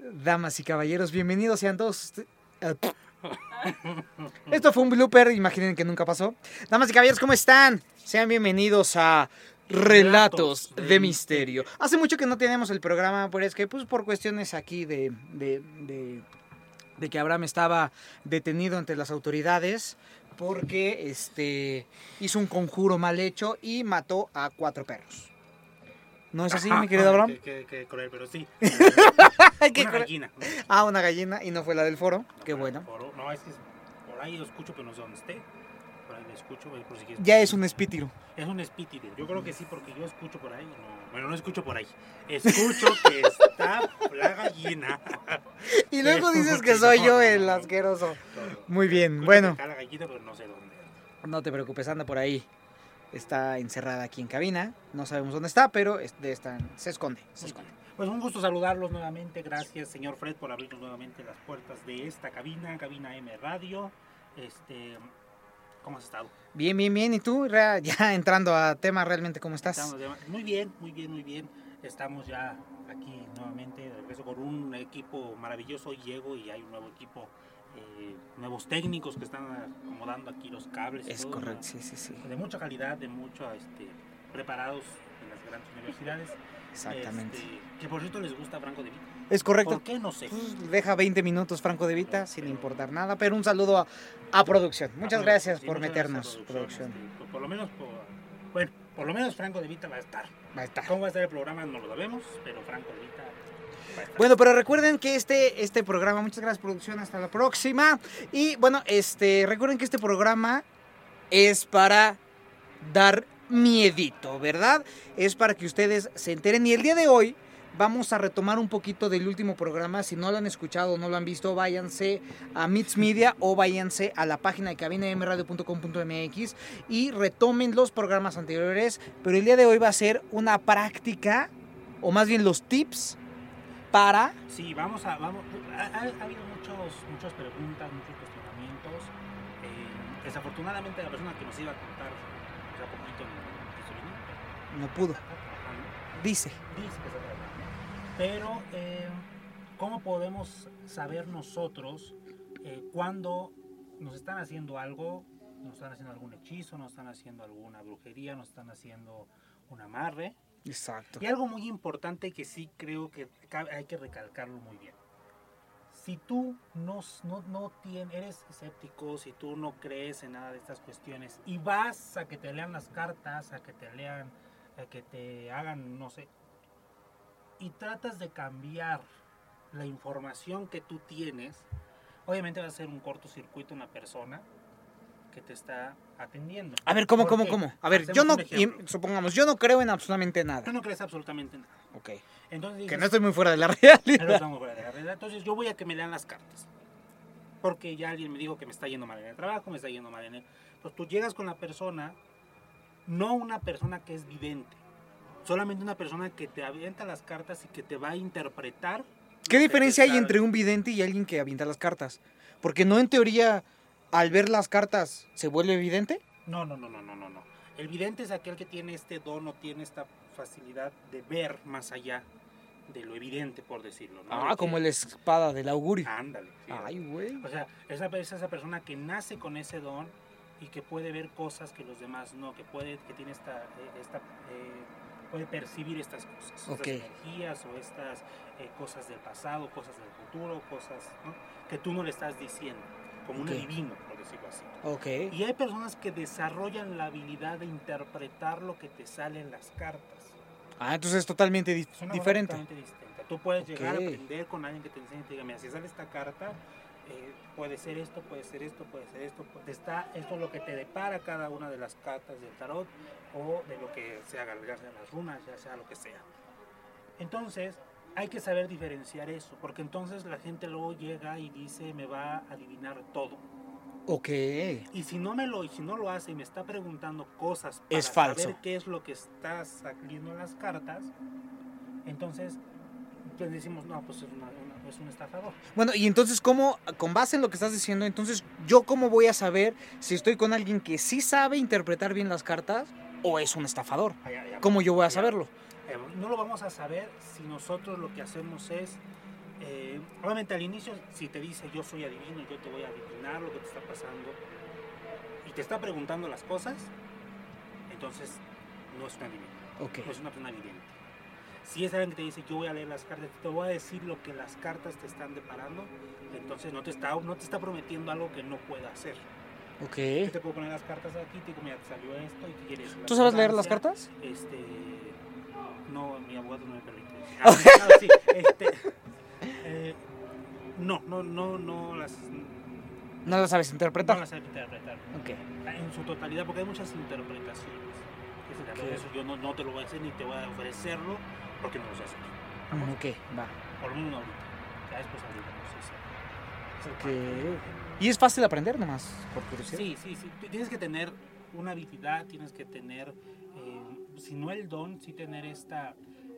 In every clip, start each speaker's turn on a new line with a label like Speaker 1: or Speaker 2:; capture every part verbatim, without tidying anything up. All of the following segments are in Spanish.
Speaker 1: Damas y caballeros, bienvenidos sean todos. Esto fue un blooper, imaginen que nunca pasó. Damas y caballeros, ¿cómo están? Sean bienvenidos a Relatos de, de Misterio. Hace mucho que no tenemos el programa, pero es que pues por cuestiones aquí de, de, de, de que Abraham estaba detenido ante las autoridades porque este, hizo un conjuro mal hecho y mató a cuatro perros. ¿No es así, mi querido Abraham?
Speaker 2: Que, que, que cruel, pero sí.
Speaker 1: Una
Speaker 2: gallina.
Speaker 1: Ah, una gallina, y no fue la del foro. No, qué bueno.
Speaker 2: Foro. No, es que por ahí lo escucho, pero no sé dónde esté. Por ahí lo escucho, por si quieres.
Speaker 1: Ya es un espíritu.
Speaker 2: Es un espíritu. Yo creo que sí, porque yo escucho por ahí. No, bueno, no escucho por ahí. Escucho que está la gallina.
Speaker 1: Y luego dices que soy yo el asqueroso. Muy bien,
Speaker 2: escucho
Speaker 1: bueno.
Speaker 2: Que está la gallina, pero no sé dónde.
Speaker 1: No te preocupes, anda por ahí. Está encerrada aquí en cabina, no sabemos dónde está, pero está, se esconde, se esconde.
Speaker 2: Pues un gusto saludarlos nuevamente, gracias señor Fred por abrirnos nuevamente las puertas de esta cabina, cabina M Radio. Este, ¿cómo has estado?
Speaker 1: Bien, bien, bien, ¿y tú? Ya entrando a tema, realmente, ¿cómo estás?
Speaker 2: Muy bien, muy bien, muy bien. Estamos ya aquí nuevamente de regreso con un equipo maravilloso. Hoy llego y hay un nuevo equipo. Eh, nuevos técnicos que están acomodando aquí los cables.
Speaker 1: Es
Speaker 2: todo,
Speaker 1: correcto,
Speaker 2: ¿no?
Speaker 1: sí, sí, sí.
Speaker 2: De mucha calidad, de mucho este, preparados en las grandes universidades.
Speaker 1: Exactamente.
Speaker 2: Este, que por cierto les gusta Franco De Vita.
Speaker 1: Es correcto.
Speaker 2: ¿Por qué? No sé.
Speaker 1: Pues deja veinte minutos Franco De Vita, no, sin pero... importar nada, pero un saludo a, a producción. Muchas a gracias sí, por muchas meternos, gracias producción.
Speaker 2: producción. Este, por, por lo menos, por, bueno, por lo menos Franco De Vita va a estar.
Speaker 1: Va a estar.
Speaker 2: ¿Cómo va a estar el programa? No lo sabemos, pero Franco De Vita.
Speaker 1: Bueno, pero recuerden que este, este programa, muchas gracias producción, hasta la próxima. Y bueno, este, recuerden que este programa es para dar miedito, ¿verdad? Es para que ustedes se enteren. Y el día de hoy vamos a retomar un poquito del último programa. Si no lo han escuchado o no lo han visto, váyanse a Mits Media o váyanse a la página de cabina m radio punto com punto m x y retomen los programas anteriores. Pero el día de hoy va a ser una práctica, o más bien los tips para...
Speaker 2: Sí, vamos a... Vamos, ha, ha, ha habido muchos, muchas preguntas, muchos cuestionamientos. Eh, desafortunadamente la persona que nos iba a contar hace poquito
Speaker 1: no pudo. Dice.
Speaker 2: Dice que se trata. Pero, eh, ¿cómo podemos saber nosotros eh, cuando nos están haciendo algo, nos están haciendo algún hechizo, nos están haciendo alguna brujería, nos están haciendo un amarre?
Speaker 1: Exacto.
Speaker 2: Y algo muy importante que sí creo que hay que recalcarlo muy bien. Si tú no, no, no tienes, eres escéptico, si tú no crees en nada de estas cuestiones y vas a que te lean las cartas, a que te lean, a que te hagan, no sé, y tratas de cambiar la información que tú tienes, obviamente va a ser un cortocircuito una persona que te está atendiendo.
Speaker 1: A ver, ¿cómo, cómo, cómo? A ver, yo no, supongamos, yo no creo en absolutamente nada.
Speaker 2: Tú no crees absolutamente nada.
Speaker 1: Ok.
Speaker 2: Entonces dices,
Speaker 1: que no estoy muy fuera de la realidad.
Speaker 2: No estamos fuera de la realidad. Entonces yo voy a que me lean las cartas. Porque ya alguien me dijo que me está yendo mal en el trabajo, me está yendo mal en el... Entonces tú llegas con la persona, no una persona que es vidente, solamente una persona que te avienta las cartas y que te va a interpretar.
Speaker 1: ¿Qué diferencia hay entre un vidente y alguien que avienta las cartas? Porque no en teoría... ¿Al ver las cartas se vuelve evidente?
Speaker 2: No, no, no, no, no, no. El vidente es aquel que tiene este don o tiene esta facilidad de ver más allá de lo evidente, por decirlo, ¿no?
Speaker 1: Ah, de como que... la espada del augurio.
Speaker 2: Ándale. Sí,
Speaker 1: ay, güey.
Speaker 2: O sea, esa es esa persona que nace con ese don y que puede ver cosas que los demás no, que puede, que tiene esta, esta eh, puede percibir estas cosas,
Speaker 1: okay.
Speaker 2: Estas energías o estas eh, cosas del pasado, cosas del futuro, cosas, ¿no? Que tú no le estás diciendo. Como okay. Un adivino, por decirlo así.
Speaker 1: Okay.
Speaker 2: Y hay personas que desarrollan la habilidad de interpretar lo que te sale en las cartas.
Speaker 1: Ah, entonces es totalmente di-
Speaker 2: es una
Speaker 1: diferente.
Speaker 2: Totalmente distinta. Tú puedes
Speaker 1: okay.
Speaker 2: llegar a aprender con alguien que te enseñe y te diga, mira, si sale esta carta, eh, puede ser esto, puede ser esto, puede ser esto. Puede... Está, esto es lo que te depara cada una de las cartas del tarot o de lo que se haga, ya sea las runas, ya sea lo que sea. Entonces... hay que saber diferenciar eso, porque entonces la gente luego llega y dice, me va a adivinar todo.
Speaker 1: Ok.
Speaker 2: Y si no me lo, y si no lo hace y me está preguntando cosas para
Speaker 1: es falso.
Speaker 2: saber qué es lo que está saliendo en las cartas, entonces pues decimos, no, pues es, una, una, es un estafador.
Speaker 1: Bueno, y entonces, ¿cómo, con base en lo que estás diciendo, entonces, yo cómo voy a saber si estoy con alguien que sí sabe interpretar bien las cartas o es un estafador?
Speaker 2: Ah, ya, ya,
Speaker 1: ¿Cómo yo voy a
Speaker 2: ya.
Speaker 1: saberlo?
Speaker 2: No lo vamos a saber si nosotros lo que hacemos es Eh, obviamente al inicio, si te dice yo soy adivino, yo te voy a adivinar lo que te está pasando y te está preguntando las cosas, entonces no es un adivino,
Speaker 1: Ok.
Speaker 2: no es una persona evidente. Si es alguien que te dice yo voy a leer las cartas, te voy a decir lo que las cartas te están deparando, entonces no te está, no te está prometiendo algo que no pueda hacer. Yo
Speaker 1: Ok.
Speaker 2: te puedo poner las cartas aquí, te digo, mira, te salió esto y te quieres.
Speaker 1: ¿Tú sabes leer las cartas?
Speaker 2: Este. No, mi abogado no me permite. Ah, no, sí, este. Eh, no, no, no, no las.
Speaker 1: ¿No las sabes interpretar?
Speaker 2: No las sé interpretar.
Speaker 1: Ok.
Speaker 2: En su totalidad, porque hay muchas interpretaciones. Es
Speaker 1: Ok.
Speaker 2: Eso yo no, no te lo voy a hacer ni te voy a ofrecerlo porque no lo sé hacer.
Speaker 1: Mm, ok, va.
Speaker 2: Por lo menos no ahorita. Ya después abriremos ese. ese
Speaker 1: Ok.
Speaker 2: parte.
Speaker 1: ¿Y es fácil aprender nomás, por curiosidad?
Speaker 2: Sí, sí, sí. Tú tienes que tener una habilidad, tienes que tener, eh, si no el don, sí tener esta,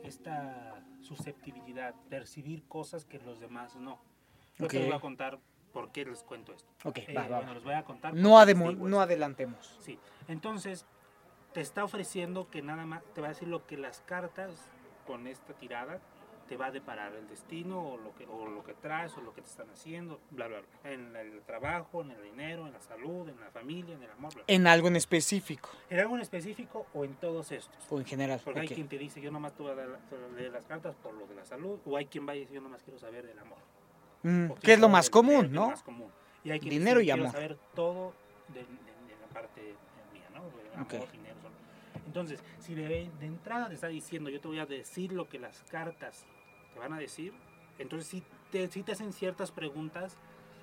Speaker 2: esta susceptibilidad, percibir cosas que los demás no. Yo
Speaker 1: Ok.
Speaker 2: te voy a contar por qué les cuento esto.
Speaker 1: Ok,
Speaker 2: Eh,
Speaker 1: va, va.
Speaker 2: bueno, les voy a contar.
Speaker 1: No,
Speaker 2: por qué
Speaker 1: ademo-
Speaker 2: les digo
Speaker 1: no
Speaker 2: esto.
Speaker 1: adelantemos.
Speaker 2: Sí, entonces te está ofreciendo que nada más, te va a decir lo que las cartas con esta tirada te va a deparar el destino o lo que o lo que traes o lo que te están haciendo, bla, bla, bla. En el trabajo, en el dinero, en la salud, en la familia, en el amor, bla, bla.
Speaker 1: En algo en específico
Speaker 2: ¿En algo en específico o en todos estos?
Speaker 1: o en general.
Speaker 2: Porque hay
Speaker 1: Ok.
Speaker 2: quien te dice, yo nomás te voy a dar la- te voy a leer las cartas por lo de la salud, o hay quien va y dice, yo nomás quiero saber del amor.
Speaker 1: Mm,
Speaker 2: O
Speaker 1: ¿Qué es lo
Speaker 2: quiero
Speaker 1: más
Speaker 2: saber del dinero,
Speaker 1: común,
Speaker 2: que es lo
Speaker 1: no?
Speaker 2: más común. Y hay quien
Speaker 1: Dinero
Speaker 2: dice,
Speaker 1: y
Speaker 2: quiero
Speaker 1: amor.
Speaker 2: saber todo de, de- de la parte mía, ¿no? De amor,
Speaker 1: Ok.
Speaker 2: dinero, solo. Entonces, si de, de entrada te está diciendo, yo te voy a decir lo que las cartas te van a decir, entonces sí te, sí te hacen ciertas preguntas,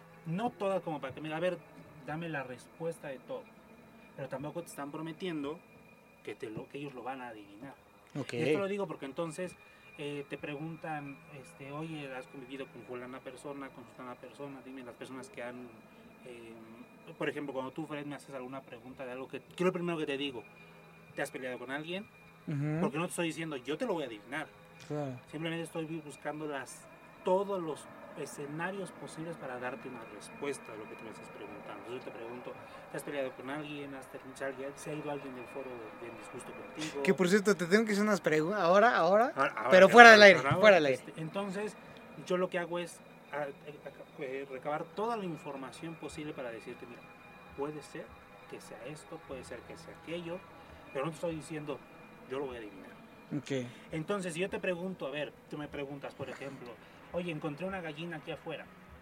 Speaker 2: no todas como para que me diga, a ver, dame la respuesta de todo, pero tampoco te están prometiendo que, te lo, que ellos lo van a adivinar.
Speaker 1: Ok.
Speaker 2: Y esto lo digo porque entonces eh, te preguntan, este, oye, ¿has convivido con fulana persona, con sutana persona? Dime las personas que han, eh, por ejemplo, cuando tú, Fred, me haces alguna pregunta de algo que, ¿qué es lo primero que te digo? ¿Te has peleado con alguien?
Speaker 1: Ujú,
Speaker 2: Porque no te estoy diciendo, yo te lo voy a adivinar.
Speaker 1: claro.
Speaker 2: Simplemente estoy buscando las, todos los escenarios posibles para darte una respuesta a lo que tú me estás preguntando. Entonces yo te pregunto, ¿te has peleado con alguien? ¿Has tenido, ¿Se ha ido alguien del foro de, de disgusto contigo?
Speaker 1: Que por cierto, te tengo que hacer unas preguntas. Ahora, ahora.
Speaker 2: Ahora- ahora
Speaker 1: Pero
Speaker 2: que-
Speaker 1: fuera del
Speaker 2: ahora-
Speaker 1: aire,
Speaker 2: ahora-
Speaker 1: fuera del aire.
Speaker 2: este, entonces, yo lo que hago es a- a- a- eh, recabar toda la información posible para decirte, mira, puede ser que sea esto, puede ser que sea aquello, pero no te estoy diciendo, yo lo voy a adivinar.
Speaker 1: Ok.
Speaker 2: Entonces, si yo te pregunto, a ver, tú me preguntas, por ejemplo, oye, encontré una gallina aquí afuera,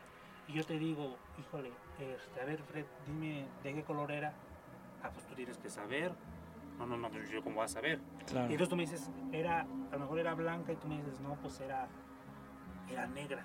Speaker 2: y yo te digo, híjole, este, a ver, Fred, dime de qué color era. Ah, pues tú tienes que saber. No, no, no, pues yo cómo voy a saber.
Speaker 1: Claro.
Speaker 2: Y entonces tú me dices, era, a lo mejor era blanca, y tú me dices, no, pues era, era negra.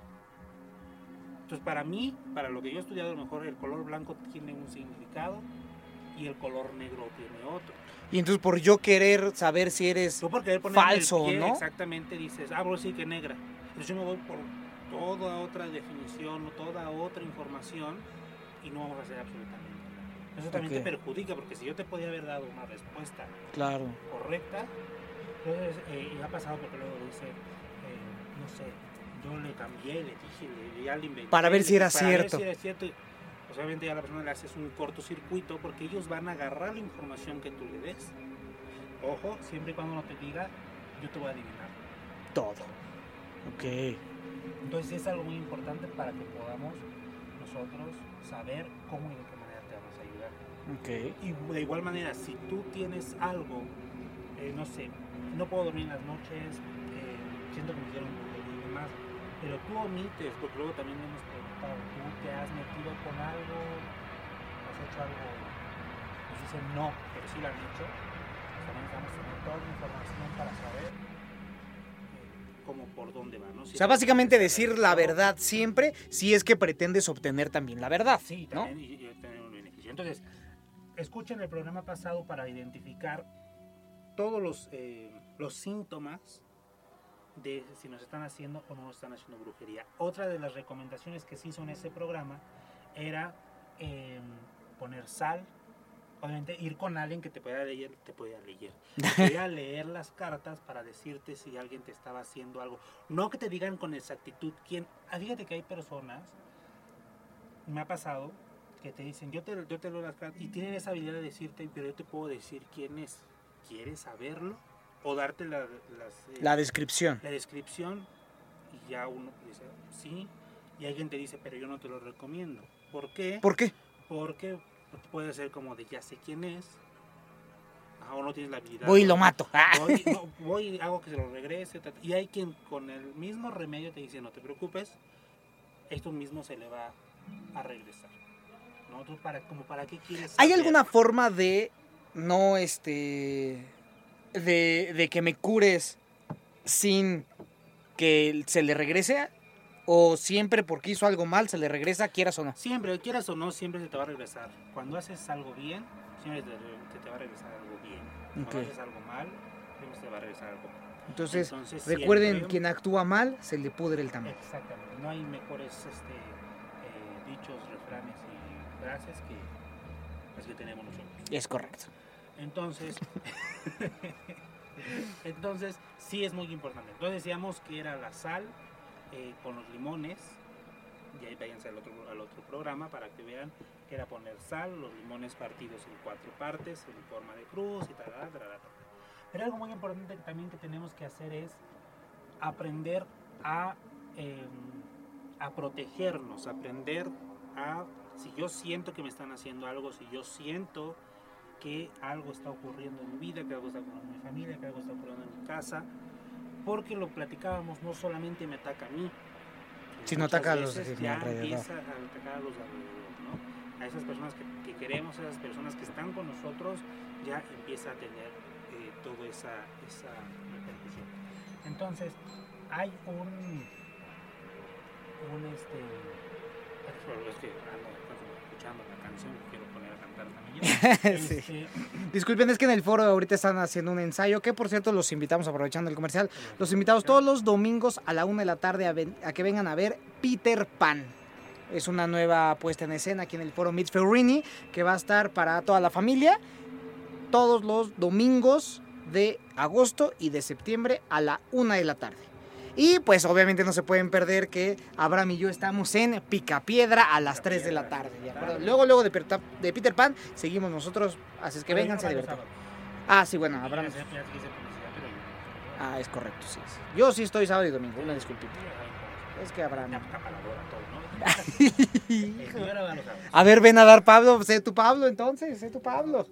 Speaker 2: Entonces, para mí, para lo que yo he estudiado, a lo mejor el color blanco tiene un significado y el color negro tiene otro.
Speaker 1: Y entonces por yo querer saber si eres
Speaker 2: Tú por querer poner
Speaker 1: falso,
Speaker 2: el pie,
Speaker 1: ¿no?
Speaker 2: exactamente dices, ah, bueno, sí que negra. Entonces yo me voy por toda otra definición o toda otra información y no vamos a hacer absolutamente nada. Eso también
Speaker 1: Ok.
Speaker 2: te perjudica porque si yo te podía haber dado una respuesta
Speaker 1: Claro.
Speaker 2: correcta, entonces, eh, y ha pasado porque luego dice, eh, no sé, yo le cambié, le dije, le, ya le inventé.
Speaker 1: Para ver si
Speaker 2: le-
Speaker 1: era
Speaker 2: para
Speaker 1: cierto.
Speaker 2: Ver si era cierto. Y, pues obviamente ya a la persona le haces un cortocircuito porque ellos van a agarrar la información que tú le des. Ojo, siempre y cuando no te diga, yo te voy a adivinar.
Speaker 1: Todo. Ok.
Speaker 2: Entonces es algo muy importante para que podamos nosotros saber cómo y de qué manera te vamos a ayudar.
Speaker 1: Ok.
Speaker 2: Y de igual manera, si tú tienes algo, eh, no sé, no puedo dormir en las noches, eh, siento que me hicieron brujería y demás, pero tú omites, porque luego también me hemos preguntado, ¿tú te has metido con algo? ¿Has hecho algo? Nos dicen no, pero sí lo han hecho. Pues también necesitamos tener toda la información para saber eh, cómo por dónde va, ¿no? Si
Speaker 1: O sea,
Speaker 2: es
Speaker 1: básicamente
Speaker 2: que se
Speaker 1: decir la
Speaker 2: realizó,
Speaker 1: verdad siempre si es que pretendes obtener también la verdad,
Speaker 2: Sí,
Speaker 1: ¿no?
Speaker 2: también y, y tener un beneficio. Entonces, escuchen el programa pasado para identificar todos los, eh, los síntomas de si nos están haciendo o no nos están haciendo brujería. Otra de las recomendaciones que se hizo en ese programa era eh, poner sal. Obviamente ir con alguien que te pueda leer, te pueda leer, te pueda leer las cartas para decirte si alguien te estaba haciendo algo. No que te digan con exactitud quién. Ah, fíjate que hay personas, me ha pasado, que te dicen, yo te, yo te leo las cartas y tienen esa habilidad de decirte, pero yo te puedo decir quién es. ¿Quieres saberlo? O darte la, las, eh,
Speaker 1: La descripción.
Speaker 2: la descripción. y ya uno dice, sí, y alguien te dice, pero yo no te lo recomiendo. ¿Por qué?
Speaker 1: ¿Por qué?
Speaker 2: Porque puede ser como de ya sé quién es, o no tienes la habilidad.
Speaker 1: Voy y lo mato.
Speaker 2: Voy, no, voy y hago que se lo regrese. Y hay quien con el mismo remedio te dice, no te preocupes, esto mismo se le va a regresar. ¿No? ¿Tú para, como para qué quieres
Speaker 1: ¿Hay
Speaker 2: saber?
Speaker 1: alguna forma de no, este, de, de que me cures sin que se le regrese? ¿O siempre porque hizo algo mal se le regresa, quieras o no?
Speaker 2: Siempre, quieras o no, siempre se te va a regresar. Cuando haces algo bien, siempre te, te, te va a regresar algo bien. Cuando
Speaker 1: Okay.
Speaker 2: haces algo mal, siempre se te va a regresar algo mal.
Speaker 1: Entonces,
Speaker 2: Entonces
Speaker 1: recuerden,
Speaker 2: siempre,
Speaker 1: quien actúa mal, se le pudre el tamal.
Speaker 2: Exactamente. No hay mejores este, eh, dichos, refranes y frases que las que tenemos nosotros.
Speaker 1: Es correcto.
Speaker 2: Entonces, entonces sí es muy importante. Entonces decíamos que era la sal eh, con los limones. Y ahí váyanse al otro, al otro programa para que vean que era poner sal, los limones partidos en cuatro partes, en forma de cruz y tal, tal, tal, tal. Pero algo muy importante también que tenemos que hacer es aprender a, eh, a protegernos, aprender a, si yo siento que me están haciendo algo, si yo siento que algo está ocurriendo en mi vida, que algo está ocurriendo en mi familia, que algo está ocurriendo en mi casa, porque lo platicábamos, no solamente me ataca a mí,
Speaker 1: sino ataca a los de mi
Speaker 2: ya
Speaker 1: alrededor.
Speaker 2: empieza a atacar a los de alrededor, ¿no? A esas personas que, que queremos, a esas personas que están con nosotros, ya empieza a tener eh, toda esa, esa repercusión. Entonces, hay un, un este, es que ando escuchando la canción que quiero poner a cantar también.
Speaker 1: Sí.
Speaker 2: Este,
Speaker 1: Disculpen, es que en el foro ahorita están haciendo un ensayo, que por cierto los invitamos, aprovechando el comercial, los invitamos todos los domingos a la una de la tarde a, ven, a que vengan a ver Peter Pan. Es una nueva puesta en escena aquí en el foro Meet Ferrini, que va a estar para toda la familia todos los domingos de agosto y de septiembre a la una de la tarde. Y pues obviamente no se pueden perder que Abraham y yo estamos en Picapiedra a las tres de la tarde. ¿De acuerdo? Luego, luego de, de Peter Pan seguimos nosotros, así es que vénganse de verdad. Ah, sí, bueno, Abraham. Ah, es correcto, sí, sí. Yo sí estoy sábado y domingo, una disculpita. Es que Abraham. A ver, ven a dar Pablo, sé tu Pablo entonces, sé tu Pablo.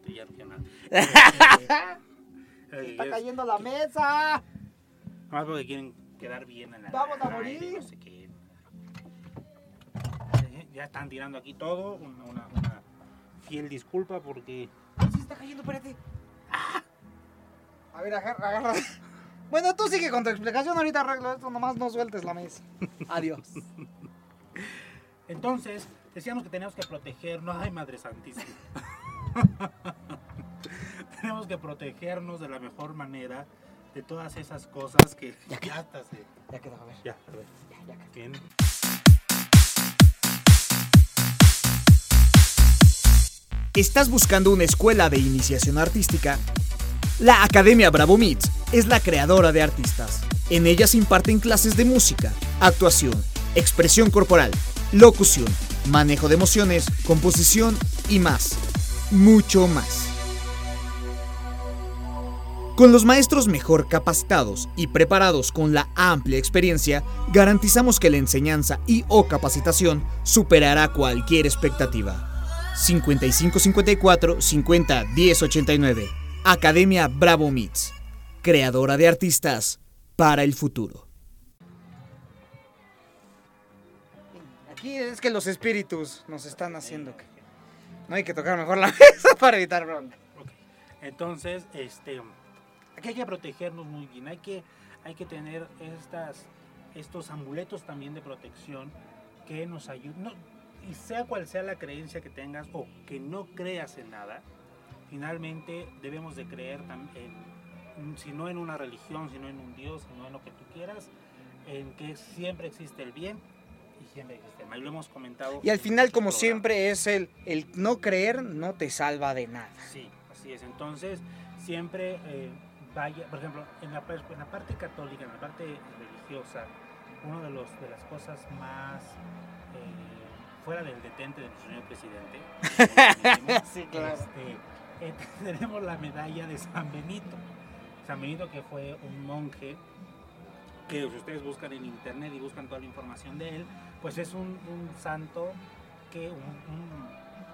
Speaker 1: Se está cayendo la mesa.
Speaker 2: Más porque quieren quedar bien en la
Speaker 1: Vamos a morir.
Speaker 2: No sé qué. Ya están tirando aquí todo, una, una, una fiel disculpa porque...
Speaker 1: Ay, se está cayendo, espérate. A ver, agarra, agarra. Bueno, tú sigue con tu explicación, ahorita arreglo esto, nomás no sueltes la mesa. Adiós.
Speaker 2: Entonces, decíamos que teníamos que protegernos. Ay, Madre Santísima. Tenemos que protegernos de la mejor manera de todas esas cosas que
Speaker 1: ya,
Speaker 2: ya hasta se...
Speaker 1: Ya quedó, a ver.
Speaker 2: Ya, a ver.
Speaker 1: Ya, ya
Speaker 2: Bien.
Speaker 3: ¿Estás buscando una escuela de iniciación artística? La Academia Bravo Meets es la creadora de artistas. En ella se imparten clases de música, actuación, expresión corporal, locución, manejo de emociones, composición y más. Mucho más. Con los maestros mejor capacitados y preparados con la amplia experiencia, garantizamos que la enseñanza y o capacitación superará cualquier expectativa. cincuenta y cinco cincuenta y cuatro cincuenta diez ochenta y nueve. Academia Bravo Meets, creadora de artistas para el futuro.
Speaker 1: Aquí es que los espíritus nos están haciendo que no hay que tocar mejor la mesa para evitar bronca.
Speaker 2: Okay. Entonces, este, aquí hay que protegernos muy bien, hay que, hay que tener estas, estos amuletos también de protección que nos ayuden, no, y sea cual sea la creencia que tengas o que no creas en nada, finalmente debemos de creer también, si no en una religión, sino en un Dios, sino en lo que tú quieras, en que siempre existe el bien y siempre existe el mal. Lo hemos comentado.
Speaker 1: Y al final, como siempre, es el, el no creer no te salva de nada.
Speaker 2: Sí, así es. Entonces, siempre eh, vaya, por ejemplo, en la, en la parte católica, en la parte religiosa, una de, los, de las cosas más... Eh, fuera del detente de nuestro señor presidente,
Speaker 1: sí, claro.
Speaker 2: Este, eh, tenemos la medalla de San Benito. San Benito, que fue un monje que si ustedes buscan en internet y buscan toda la información de él, pues es un, un santo, que un, un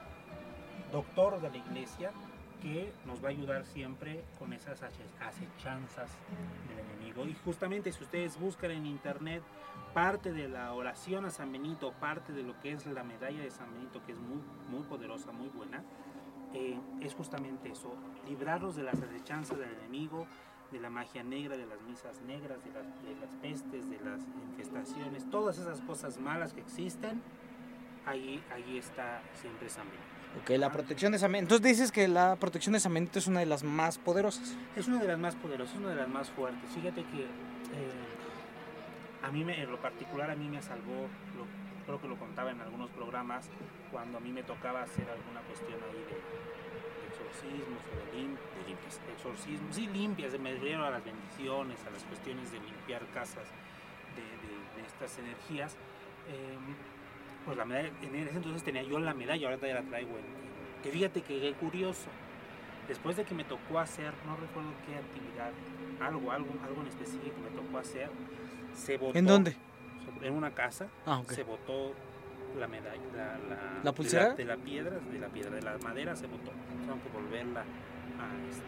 Speaker 2: doctor de la iglesia, que nos va a ayudar siempre con esas acechanzas del enemigo. Y justamente si ustedes buscan en internet parte de la oración a San Benito, parte de lo que es la medalla de San Benito, que es muy, muy poderosa, muy buena, eh, es justamente eso: librarlos de las acechanzas del enemigo, de la magia negra, de las misas negras, de las, de las pestes, de las infestaciones, todas esas cosas malas que existen. Ahí, ahí está siempre San Benito.
Speaker 1: Ok, la protección de San Benito. Entonces dices que la protección de San Benito es una de las más poderosas.
Speaker 2: Es una de las más poderosas, una de las más fuertes. Fíjate que eh, a mí, me, en lo particular, a mí me salvó, lo, creo que lo contaba en algunos programas, cuando a mí me tocaba hacer alguna cuestión ahí de, de exorcismos o de, lim, de limpias, exorcismos, sí, limpias, me refiero a las bendiciones, a las cuestiones de limpiar casas de, de, de estas energías. Eh, Pues la medalla, en ese entonces tenía yo la medalla, ahora ya la traigo en, en, que fíjate que qué curioso. Después de que me tocó hacer, no recuerdo qué actividad, algo, algo, algo en específico me tocó hacer, se botó.
Speaker 1: ¿En dónde?
Speaker 2: En una casa,
Speaker 1: ah, okay.
Speaker 2: Se botó la medalla, la, la,
Speaker 1: ¿La pulsera?
Speaker 2: De la, de la piedra, de la piedra, de la madera se botó. Tengo que volverla a, este,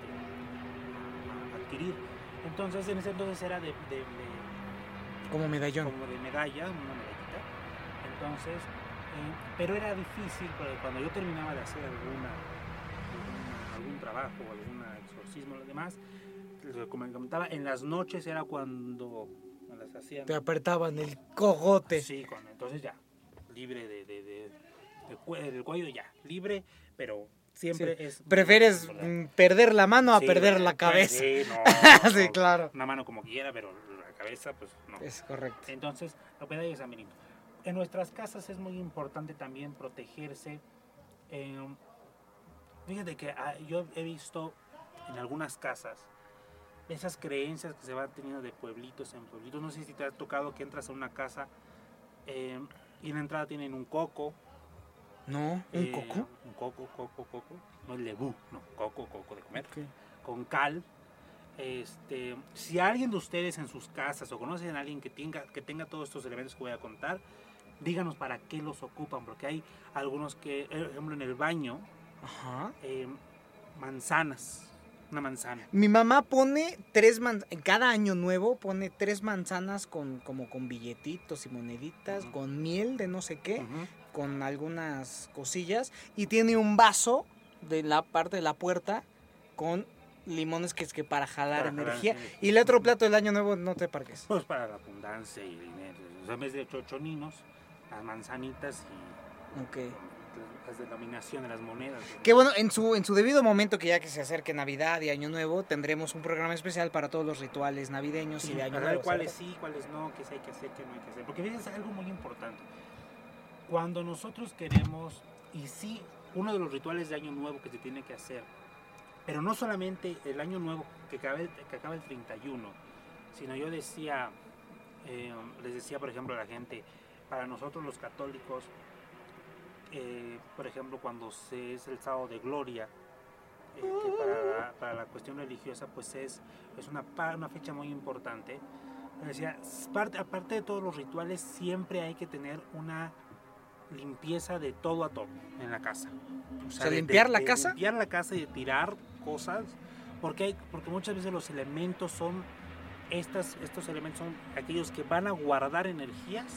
Speaker 2: a adquirir. Entonces, en ese entonces era de, de, de
Speaker 1: como medallón.
Speaker 2: Como de medalla, una medallita. Entonces, eh, pero era difícil, porque cuando yo terminaba de hacer alguna, alguna algún trabajo, algún exorcismo, lo demás, como me comentaba, en las noches era cuando me las hacían.
Speaker 1: Te apretaban el cogote.
Speaker 2: Sí, cuando, entonces ya, libre de, de, de, de, del cuello ya, libre, pero siempre sí. es...
Speaker 1: Prefieres mm, perder la mano a sí, perder bueno, la cabeza.
Speaker 2: Sí, no, no,
Speaker 1: sí, claro.
Speaker 2: Una mano como quiera, pero la cabeza, pues no.
Speaker 1: Es correcto.
Speaker 2: Entonces, la medalla de San Benito. En nuestras casas es muy importante también protegerse. Eh, fíjate que ah, yo he visto en algunas casas esas creencias que se van teniendo de pueblitos en pueblitos. No sé si te ha tocado que entras a una casa eh, y en la entrada tienen un coco.
Speaker 1: No, ¿un
Speaker 2: eh,
Speaker 1: coco?
Speaker 2: Un coco, coco, coco. No el lebú, no, coco, coco de comer.
Speaker 1: Okay.
Speaker 2: Con cal. Este, si alguien de ustedes en sus casas o conocen a alguien que tenga, que tenga todos estos elementos que voy a contar, díganos para qué los ocupan, porque hay algunos que, por ejemplo, en el baño,
Speaker 1: Ajá.
Speaker 2: Eh, manzanas, una manzana.
Speaker 1: Mi mamá pone tres manzanas, en cada año nuevo pone tres manzanas con, como con billetitos y moneditas, uh-huh. con miel de no sé qué, uh-huh. con algunas cosillas, y tiene un vaso de la parte de la puerta con limones que es que para jalar para energía, jalar, sí. Y el otro plato del año nuevo no te parques.
Speaker 2: Pues para la abundancia y dinero, o sea, en vez de chochoninos, las manzanitas y
Speaker 1: okay.
Speaker 2: las denominaciones, las monedas.
Speaker 1: Que bueno, en su en su debido momento, que ya que se acerque Navidad y Año Nuevo, tendremos un programa especial para todos los rituales navideños sí, y de Año Nuevo.
Speaker 2: Cuáles sí, cuáles no, qué hay que hacer, qué no hay que hacer. Porque fíjense algo muy importante. Cuando nosotros queremos, y sí, uno de los rituales de Año Nuevo que se tiene que hacer, pero no solamente el Año Nuevo que acaba el, que acaba el treinta y uno, sino yo decía, eh, les decía por ejemplo a la gente, para nosotros los católicos, eh, por ejemplo cuando se, es el sábado de gloria, eh, que para la, para la cuestión religiosa pues es, es una, una fecha muy importante, les decía, parte, aparte de todos los rituales siempre hay que tener una limpieza de todo a todo en la casa.
Speaker 1: O sea, o sea de, limpiar
Speaker 2: de,
Speaker 1: la
Speaker 2: de
Speaker 1: casa.
Speaker 2: Limpiar la casa y de tirar cosas, porque, hay, porque muchas veces los elementos son, estas, estos elementos son aquellos que van a guardar energías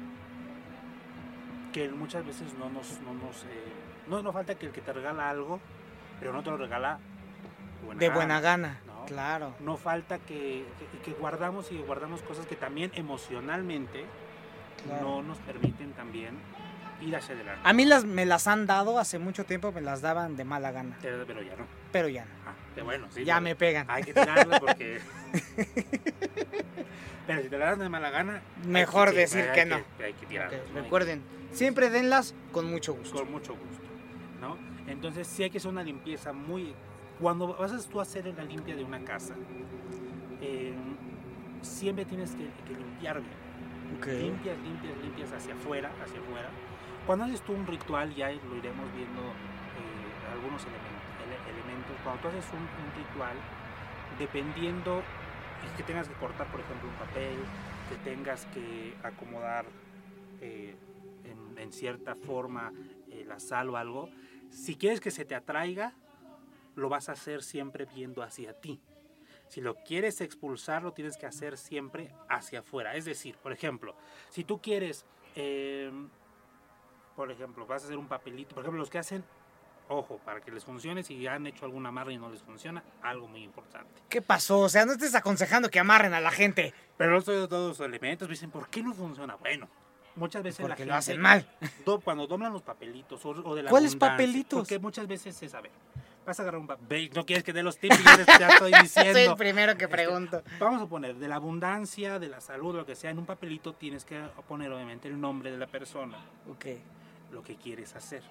Speaker 2: que muchas veces no nos, no nos, eh, no, no falta que el que te regala algo, pero no te lo regala
Speaker 1: buena de gana, buena gana, ¿no? Claro.
Speaker 2: No falta que, que, que guardamos y guardamos cosas que también emocionalmente claro. no nos permiten también ir hacia adelante.
Speaker 1: A mí las, me las han dado hace mucho tiempo, me las daban de mala gana.
Speaker 2: Pero, pero ya no.
Speaker 1: Pero ya no.
Speaker 2: Ah, qué bueno, sí.
Speaker 1: Ya me pegan.
Speaker 2: Hay que tirarlas porque... Pero si te las dan de mala gana...
Speaker 1: Mejor
Speaker 2: que,
Speaker 1: decir
Speaker 2: hay
Speaker 1: que,
Speaker 2: que
Speaker 1: no.
Speaker 2: Hay que tirarlas.
Speaker 1: Okay,
Speaker 2: ¿no?
Speaker 1: Recuerden, siempre denlas con mucho gusto.
Speaker 2: Con mucho gusto, ¿no? Entonces sí hay que hacer una limpieza muy... Cuando vas a tú a hacer la limpia de una casa, eh, siempre tienes que, que limpiar bien. Okay. Limpias, limpias, limpias hacia afuera, hacia afuera. Cuando haces tú un ritual, ya lo iremos viendo eh, algunos elementos, ele, elementos. Cuando tú haces un, un ritual, dependiendo y que tengas que cortar, por ejemplo, un papel, que tengas que acomodar eh, en, en cierta forma eh, la sal o algo, si quieres que se te atraiga, lo vas a hacer siempre viendo hacia ti. Si lo quieres expulsar, lo tienes que hacer siempre hacia afuera. Es decir, por ejemplo, si tú quieres, eh, por ejemplo, vas a hacer un papelito, por ejemplo, los que hacen, ojo, para que les funcione, si han hecho algún amarre y no les funciona, algo muy importante.
Speaker 1: ¿Qué pasó? O sea, no estés aconsejando que amarren a la gente.
Speaker 2: Pero no soy de todos los elementos, me dicen, ¿por qué no funciona? Bueno, muchas veces
Speaker 1: Porque
Speaker 2: la gente
Speaker 1: lo hacen mal.
Speaker 2: Do, cuando doblan los papelitos o, o de la
Speaker 1: ¿Cuáles
Speaker 2: abundancia,
Speaker 1: papelitos?
Speaker 2: Porque muchas veces es, a ver, vas a agarrar un papel, no quieres que dé los tips, y yo te estoy diciendo.
Speaker 1: Soy el primero que pregunto.
Speaker 2: Este, vamos a poner, de la abundancia, de la salud, lo que sea, en un papelito tienes que poner obviamente el nombre de la persona.
Speaker 1: Ok.
Speaker 2: Lo que quieres hacer.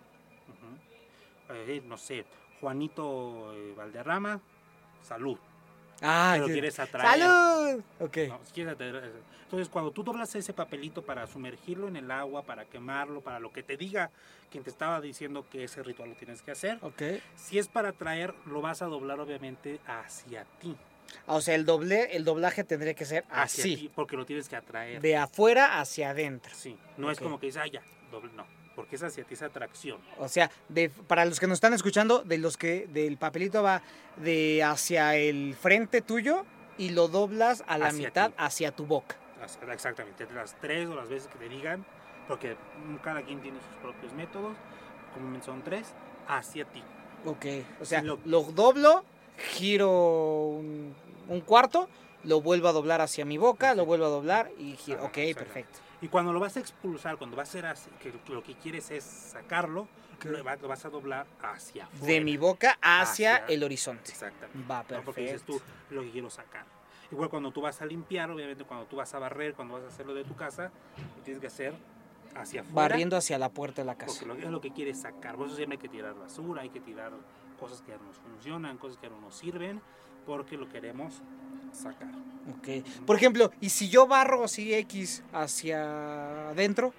Speaker 2: Uh-huh. eh, no sé, Juanito eh, Valderrama, salud.
Speaker 1: Ah,
Speaker 2: Pero
Speaker 1: que...
Speaker 2: quieres atraer.
Speaker 1: ¡Salud! Ok.
Speaker 2: No, si quieres atraer. Entonces, cuando tú doblas ese papelito para sumergirlo en el agua, para quemarlo, para lo que te diga quien te estaba diciendo que ese ritual lo tienes que hacer,
Speaker 1: Ok.
Speaker 2: si es para atraer, lo vas a doblar obviamente hacia ti.
Speaker 1: O sea, el doble, el doblaje tendría que ser
Speaker 2: Hacia
Speaker 1: así.
Speaker 2: ti, porque lo tienes que atraer.
Speaker 1: De afuera hacia adentro.
Speaker 2: Sí, no
Speaker 1: Ok.
Speaker 2: es como que dices, ah, ya, doble, no. Porque es hacia ti esa atracción.
Speaker 1: O sea, de, para los que nos están escuchando, de los que del papelito va de hacia el frente tuyo y lo doblas a la
Speaker 2: Hacia
Speaker 1: mitad
Speaker 2: ti.
Speaker 1: hacia tu boca.
Speaker 2: Hacia- Exactamente, las tres o las veces que te digan, porque cada quien tiene sus propios métodos, comúnmente son tres, hacia ti.
Speaker 1: Ok. O sea,
Speaker 2: Sí,
Speaker 1: lo...
Speaker 2: lo-
Speaker 1: doblo, giro un, un cuarto, lo vuelvo a doblar hacia mi boca, lo vuelvo a doblar y giro.
Speaker 2: Ajá,
Speaker 1: Ok,
Speaker 2: exactamente.
Speaker 1: perfecto.
Speaker 2: Y cuando lo vas a expulsar, cuando va a ser así, que lo que quieres es sacarlo,
Speaker 1: Ok.
Speaker 2: lo, va- lo vas a doblar hacia afuera.
Speaker 1: De mi boca hacia,
Speaker 2: Hacia-
Speaker 1: el horizonte.
Speaker 2: Exactamente.
Speaker 1: Va,
Speaker 2: ¿no? Porque dices
Speaker 1: perfecto.
Speaker 2: tú, lo que quiero sacar. Igual cuando tú vas a limpiar, obviamente cuando tú vas a barrer, cuando vas a hacer lo de tu casa, lo tienes que hacer hacia afuera.
Speaker 1: Barriendo hacia la puerta de la casa.
Speaker 2: Porque lo, es lo que quieres sacar. Por eso siempre hay que tirar basura, hay que tirar cosas que ya no nos funcionan, cosas que ya no nos sirven, porque lo queremos sacar.
Speaker 1: Ok. Por ejemplo, ¿y si yo barro así X hacia adentro?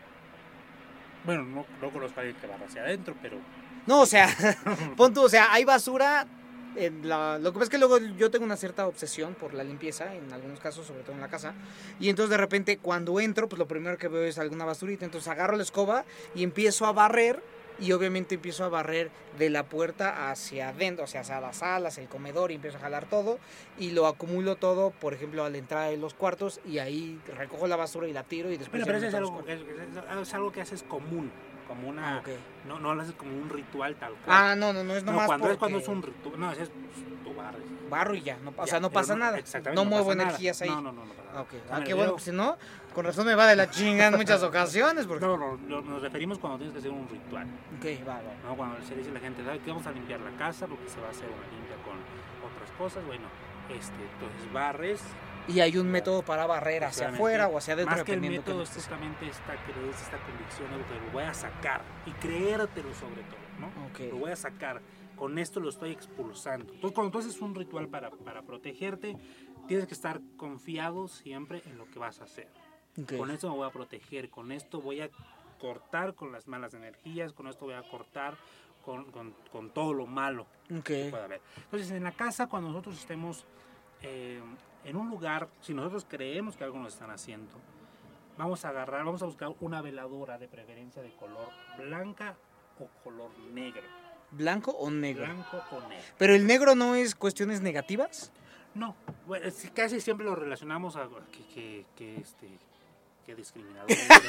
Speaker 2: Bueno, no, no conozco a alguien que barra hacia adentro, pero
Speaker 1: No, o sea, pon tú, o sea, hay basura. En la, lo que pasa es que luego yo tengo una cierta obsesión por la limpieza, en algunos casos, sobre todo en la casa. Y entonces de repente cuando entro, pues lo primero que veo es alguna basurita. Entonces agarro la escoba y empiezo a barrer. Y obviamente empiezo a barrer de la puerta hacia adentro, o sea, hacia las salas, el comedor, y empiezo a jalar todo. Y lo acumulo todo, por ejemplo, a la entrada de los cuartos. Y ahí recojo la basura y la tiro y después...
Speaker 2: Pero, pero
Speaker 1: ya
Speaker 2: eso
Speaker 1: me
Speaker 2: es
Speaker 1: meto a los
Speaker 2: algo,
Speaker 1: cuartos.
Speaker 2: es, es algo que haces común, como una,
Speaker 1: Ah, ok.
Speaker 2: no, no lo haces como un ritual tal cual.
Speaker 1: Ah, no, no, no es
Speaker 2: no,
Speaker 1: nomás
Speaker 2: cuando es
Speaker 1: porque
Speaker 2: cuando es un ritual, no, es tu barres.
Speaker 1: barro y ya, no, o
Speaker 2: Ya,
Speaker 1: sea, no
Speaker 2: pero
Speaker 1: pasa nada.
Speaker 2: exactamente,
Speaker 1: No, muevo
Speaker 2: pasa nada.
Speaker 1: energías ahí.
Speaker 2: No, no, no, no pasa nada.
Speaker 1: Ah, ok.
Speaker 2: O sea,
Speaker 1: Ah,
Speaker 2: me
Speaker 1: qué bueno,
Speaker 2: refiero-
Speaker 1: pues si no, con razón me va de la chinga en muchas ocasiones. Porque...
Speaker 2: No, no, no, nos referimos cuando tienes que hacer un ritual.
Speaker 1: Ok, va, va.
Speaker 2: ¿No? Cuando se dice a la gente, ¿sabe que vamos a limpiar la casa? Porque se va a hacer una limpia con otras cosas. Bueno, este, entonces barres.
Speaker 1: Y hay un método para barrer hacia
Speaker 2: Efectivamente.
Speaker 1: afuera o hacia adentro,
Speaker 2: Más que el
Speaker 1: dependiendo
Speaker 2: método
Speaker 1: qué
Speaker 2: es
Speaker 1: necesites.
Speaker 2: justamente esta creencia, esta convicción de que lo voy a sacar y creértelo sobre todo, ¿no?
Speaker 1: Ok.
Speaker 2: Lo voy a sacar, con esto lo estoy expulsando. Entonces, cuando tú haces un ritual para, para protegerte, tienes que estar confiado siempre en lo que vas a hacer.
Speaker 1: Ok.
Speaker 2: Con esto me voy a proteger, con esto voy a cortar con las malas energías, con esto voy a cortar con, con, con todo lo malo
Speaker 1: Ok.
Speaker 2: que pueda haber. Entonces, en la casa, cuando nosotros estemos eh, en un lugar, si nosotros creemos que algo nos están haciendo, vamos a agarrar, vamos a buscar una veladora de preferencia de color blanca o color negro.
Speaker 1: ¿Blanco o negro?
Speaker 2: Blanco o negro.
Speaker 1: ¿Pero el negro no es cuestiones negativas?
Speaker 2: No, bueno, es- casi siempre lo relacionamos a que, que, que este, que discriminador.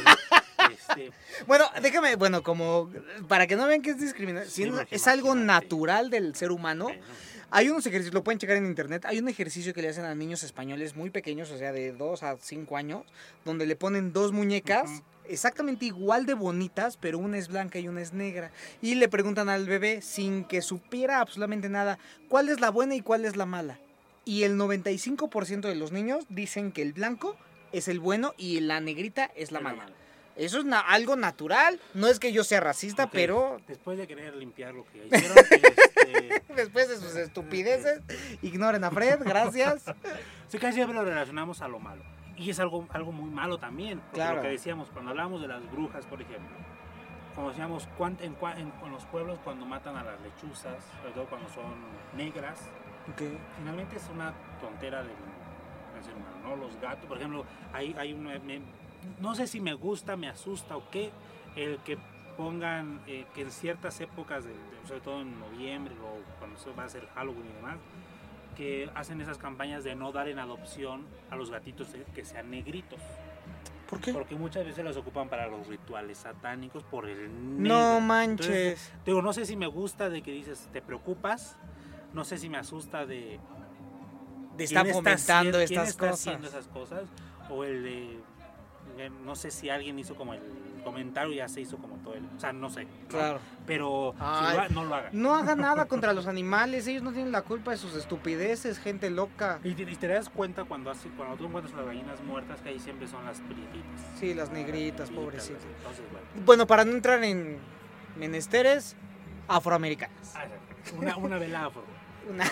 Speaker 2: pero, este,
Speaker 1: Bueno, déjame, bueno, como para que no vean que es discriminación,
Speaker 2: Sí, porque
Speaker 1: es algo
Speaker 2: imagínate.
Speaker 1: natural del ser humano.
Speaker 2: bueno,
Speaker 1: Hay unos ejercicios, lo pueden checar en internet, hay un ejercicio que le hacen a niños españoles muy pequeños, o sea, de dos a cinco años, donde le ponen dos muñecas
Speaker 2: Ujú.
Speaker 1: exactamente igual de bonitas, pero una es blanca y una es negra. Y le preguntan al bebé, sin que supiera absolutamente nada, cuál es la buena y cuál es la mala. Y el noventa y cinco por ciento de los niños dicen que el blanco es el bueno y la negrita es la
Speaker 2: es
Speaker 1: mala.
Speaker 2: malo.
Speaker 1: Eso es na- algo natural, no es que yo sea racista,
Speaker 2: Ok,
Speaker 1: pero
Speaker 2: después de querer limpiar lo que ya hicieron, este,
Speaker 1: después de sus estupideces, ignoren a Fred, gracias.
Speaker 2: sí, casi siempre lo relacionamos a lo malo. Y es algo, algo muy malo también. Porque
Speaker 1: Claro.
Speaker 2: lo que decíamos, cuando hablamos de las brujas, por ejemplo, como decíamos, cuán- en, cua- en- en los pueblos cuando matan a las lechuzas, sobre todo cuando son negras,
Speaker 1: Okay.
Speaker 2: Finalmente es una tontera del, del ser humano, ¿no? Los gatos, por ejemplo, hay, hay una, me, no sé si me gusta, me asusta o qué, el que pongan eh, que en ciertas épocas, de, de, sobre todo en noviembre o cuando se va a hacer Halloween y demás, que hacen esas campañas de no dar en adopción a los gatitos que sean negritos.
Speaker 1: ¿Por qué?
Speaker 2: Porque muchas veces los ocupan para los rituales satánicos por el negro.
Speaker 1: No manches.
Speaker 2: Entonces, digo, no sé si me gusta de que dices, te preocupas, no sé si me asusta de...
Speaker 1: De estar fomentando
Speaker 2: está,
Speaker 1: estas
Speaker 2: está
Speaker 1: cosas.
Speaker 2: haciendo esas cosas, o el de... No sé si alguien hizo como el comentario y ya se hizo como todo el... O sea, no sé. ¿no?
Speaker 1: Claro.
Speaker 2: Pero
Speaker 1: Ay,
Speaker 2: si lo ha, no lo hagan.
Speaker 1: No hagan nada contra los animales, ellos no tienen la culpa de sus estupideces, gente loca.
Speaker 2: Y te, y te das cuenta cuando, hace, cuando tú encuentras las gallinas muertas que ahí siempre son las prietitas.
Speaker 1: Sí, las negritas,
Speaker 2: Negritas,
Speaker 1: pobrecitas.
Speaker 2: Entonces, bueno.
Speaker 1: Bueno, para no entrar en menesteres afroamericanas.
Speaker 2: Ah, una, una vela afro.
Speaker 1: Una...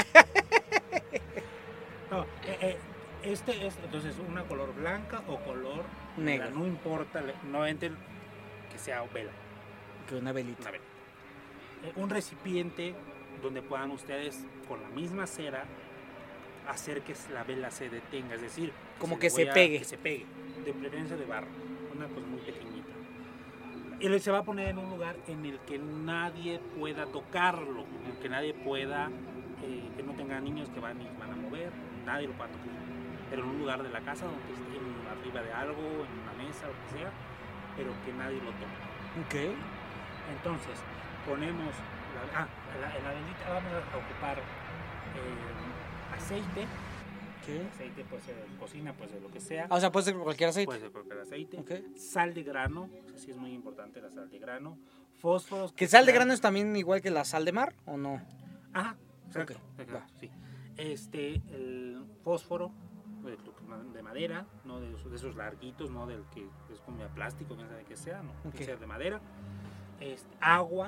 Speaker 2: No, eh, eh, este es entonces una color blanca o color
Speaker 1: Negra.
Speaker 2: No importa, no enten que sea vela.
Speaker 1: Que una velita.
Speaker 2: Una vela. Eh, un recipiente donde puedan ustedes con la misma cera hacer que la vela se detenga, es decir,
Speaker 1: Como
Speaker 2: se
Speaker 1: que se
Speaker 2: a-
Speaker 1: pegue.
Speaker 2: Que se pegue, de preferencia de barro, una cosa muy pequeñita. Y se va a poner en un lugar en el que nadie pueda tocarlo, en el que nadie pueda, eh, que no tenga niños que van y van a mover, nadie lo pueda tocar. Pero en un lugar de la casa donde esté arriba de algo, en una mesa, lo que sea, pero que nadie lo toque.
Speaker 1: Ok.
Speaker 2: Entonces, ponemos, la, ah, en la, en la velita vamos a ocupar eh, aceite,
Speaker 1: ¿Qué?
Speaker 2: aceite puede ser de cocina, puede ser lo que sea,
Speaker 1: O sea, puede ser cualquier aceite.
Speaker 2: puede ser cualquier aceite,
Speaker 1: Ok.
Speaker 2: sal de grano, sí es muy importante la sal de grano, fósforos.
Speaker 1: ¿Que sal de
Speaker 2: sean-
Speaker 1: grano es también igual que la sal de mar o no?
Speaker 2: Ajá, exacto,
Speaker 1: Ok,
Speaker 2: exacto, sí. Este, el fósforo de, de madera, no de esos, de esos larguitos, no del que es como de plástico, quién sabe qué sea, no,
Speaker 1: Ok.
Speaker 2: que sea de madera. Este, agua,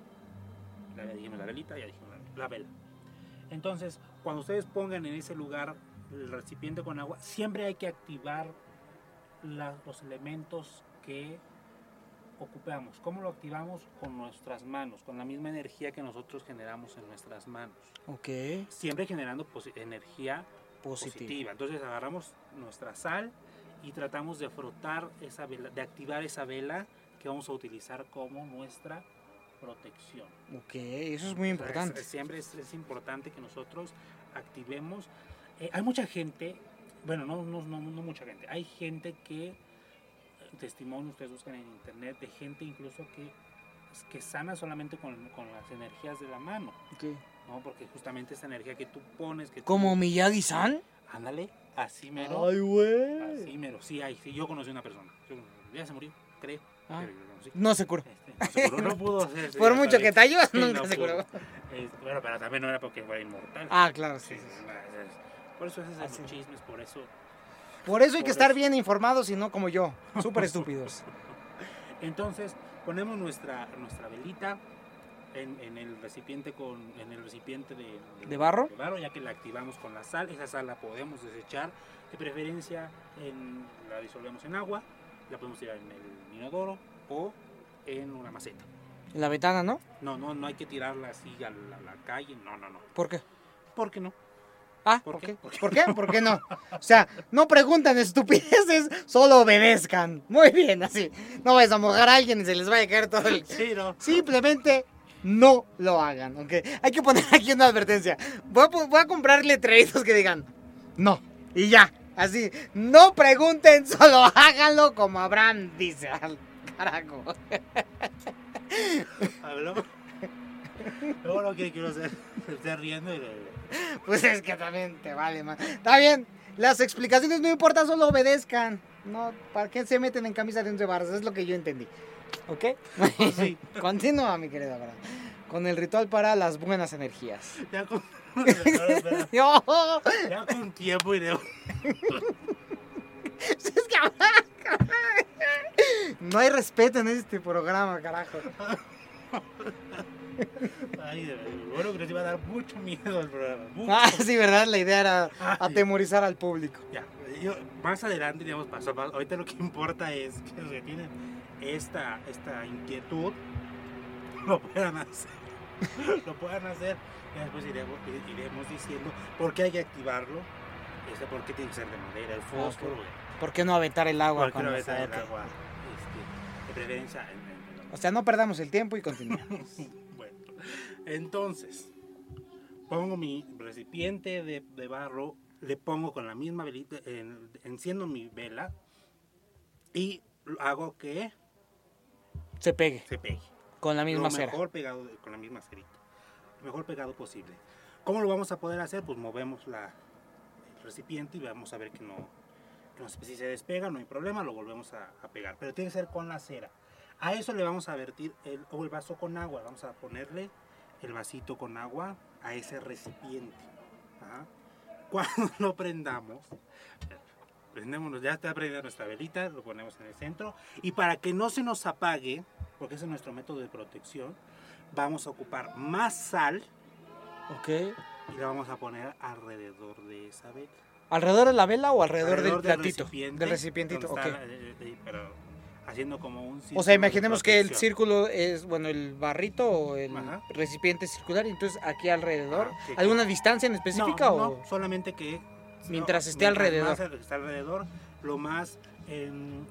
Speaker 2: ya dijimos la velita, ya dijimos la, la vela. Entonces, cuando ustedes pongan en ese lugar el recipiente con agua, siempre hay que activar la- los elementos que ocupamos. ¿Cómo lo activamos? Con nuestras manos, con la misma energía que nosotros generamos en nuestras manos.
Speaker 1: Ok.
Speaker 2: Siempre generando posi- energía
Speaker 1: Positivo.
Speaker 2: positiva. Entonces agarramos nuestra sal y tratamos de frotar esa vela, de activar esa vela que vamos a utilizar como nuestra protección.
Speaker 1: Ok, eso es muy
Speaker 2: O sea,
Speaker 1: importante.
Speaker 2: es- siempre es, es importante que nosotros activemos. Eh, hay mucha gente, bueno, no, no, no, no mucha gente, hay gente que, eh, testimonios ustedes buscan en internet, de gente incluso que, que sana solamente con, con las energías de la mano,
Speaker 1: Ok.
Speaker 2: ¿no? Porque justamente esa energía que tú pones, que tú-
Speaker 1: ¿Como Miyagi-san?
Speaker 2: ándale, así mero,
Speaker 1: Ay, güey.
Speaker 2: así mero, sí hay, sí, yo conocí una persona, yo conocí- ya se murió, creo,
Speaker 1: Ah.
Speaker 2: pero yo lo conocí.
Speaker 1: No se curó.
Speaker 2: Este, no se curó, no pudo hacer. sí,
Speaker 1: Por
Speaker 2: ya
Speaker 1: mucho
Speaker 2: sabes.
Speaker 1: que te ayudas,
Speaker 2: Sí,
Speaker 1: nunca
Speaker 2: no
Speaker 1: se
Speaker 2: pudo.
Speaker 1: curó.
Speaker 2: Este, bueno, pero también no era porque fuera inmortal.
Speaker 1: Ah, claro, sí.
Speaker 2: Sí,
Speaker 1: sí, sí.
Speaker 2: es- es- por eso es
Speaker 1: Ah,
Speaker 2: esos
Speaker 1: sí.
Speaker 2: chismes, por eso.
Speaker 1: Por eso hay
Speaker 2: Por
Speaker 1: que estar
Speaker 2: eso.
Speaker 1: bien informados y no como yo. Súper estúpidos.
Speaker 2: Entonces ponemos nuestra nuestra velita en, en el recipiente con en el recipiente de,
Speaker 1: ¿De barro?
Speaker 2: de barro, ya que la activamos con la sal. Esa sal la podemos desechar, de preferencia en, la disolvemos en agua, la podemos tirar en el inodoro o en una maceta.
Speaker 1: En la ventana, ¿no?
Speaker 2: No, no, no hay que tirarla así a la, a la calle, no, no, no.
Speaker 1: ¿Por qué?
Speaker 2: ¿Por qué no?
Speaker 1: Ah,
Speaker 2: ¿Por
Speaker 1: ¿por
Speaker 2: qué?
Speaker 1: qué? ¿Por qué? ¿Por qué no? O sea, no preguntan estupideces, solo obedezcan. Muy bien, así. No vayas a mojar a alguien y se les vaya a caer todo el...
Speaker 2: Sí, no.
Speaker 1: Simplemente no lo hagan, ¿ok? Hay que poner aquí una advertencia. Voy a, pu- voy a comprar letreritos que digan no. Y ya, así. No pregunten, solo háganlo como Abraham dice. Al carajo.
Speaker 2: Hablamos. Luego lo que quiero hacer, se está riendo y le-
Speaker 1: Pues es que también te vale, man. Está bien, las explicaciones no importan, solo obedezcan. No, ¿para qué se meten en camisa de once varas? Es lo que yo entendí. ¿Ok?
Speaker 2: Sí.
Speaker 1: Continúa, mi querida Abraham. Con el ritual para las buenas energías.
Speaker 2: Ya con, espera, espera.
Speaker 1: ¡No!
Speaker 2: Ya con tiempo y de...
Speaker 1: Es que Abraham, no hay respeto en este programa, carajo.
Speaker 2: Ay, de verdad, bueno, que les iba a dar mucho miedo al programa. mucho.
Speaker 1: Ah, sí, ¿verdad? La idea era
Speaker 2: Ay.
Speaker 1: atemorizar al público.
Speaker 2: Ya, yo, más adelante iremos paso a paso. Ahorita lo que importa es que los que tienen esta, esta inquietud lo puedan hacer. lo puedan hacer. Y después iremos, iremos diciendo por qué hay que activarlo, este, por qué tiene que ser de madera, el fósforo.
Speaker 1: Okay. ¿Por qué no aventar el agua?
Speaker 2: ¿Por qué no aventar el
Speaker 1: okay.
Speaker 2: agua? Este, de preferencia. En, en, en...
Speaker 1: O sea, no perdamos el tiempo y continuamos.
Speaker 2: Bueno, entonces, pongo mi recipiente de, de barro, le pongo con la misma velita, en, enciendo mi vela y hago que
Speaker 1: se pegue.
Speaker 2: Se pegue.
Speaker 1: Con la misma
Speaker 2: lo
Speaker 1: cera.
Speaker 2: Mejor pegado, con la misma cerita. Lo mejor pegado posible. ¿Cómo lo vamos a poder hacer? Pues movemos la, el recipiente y vamos a ver que no, que no si se despega, no hay problema, lo volvemos a, a pegar. Pero tiene que ser con la cera. A eso le vamos a vertir el, o el vaso con agua. Vamos a ponerle el vasito con agua a ese recipiente. Ajá. Cuando lo prendamos, prendémonos, ya está prendida nuestra velita, lo ponemos en el centro. Y para que no se nos apague, porque ese es nuestro método de protección, vamos a ocupar más sal.
Speaker 1: Ok.
Speaker 2: Y la vamos a poner alrededor de esa vela.
Speaker 1: ¿Alrededor de la vela o alrededor, alrededor del platito?
Speaker 2: Del recipiente.
Speaker 1: Del recipientito, ok.
Speaker 2: Está, eh, eh, pero haciendo como un círculo.
Speaker 1: O sea, imaginemos que el círculo es, bueno, el barrito o el
Speaker 2: Ajá.
Speaker 1: recipiente circular, y entonces aquí alrededor,
Speaker 2: Ah, sí.
Speaker 1: ¿alguna distancia en específica
Speaker 2: no,
Speaker 1: o...?
Speaker 2: No, solamente que...
Speaker 1: Mientras
Speaker 2: no,
Speaker 1: esté
Speaker 2: mientras
Speaker 1: alrededor.
Speaker 2: Más está alrededor, lo más... Eh,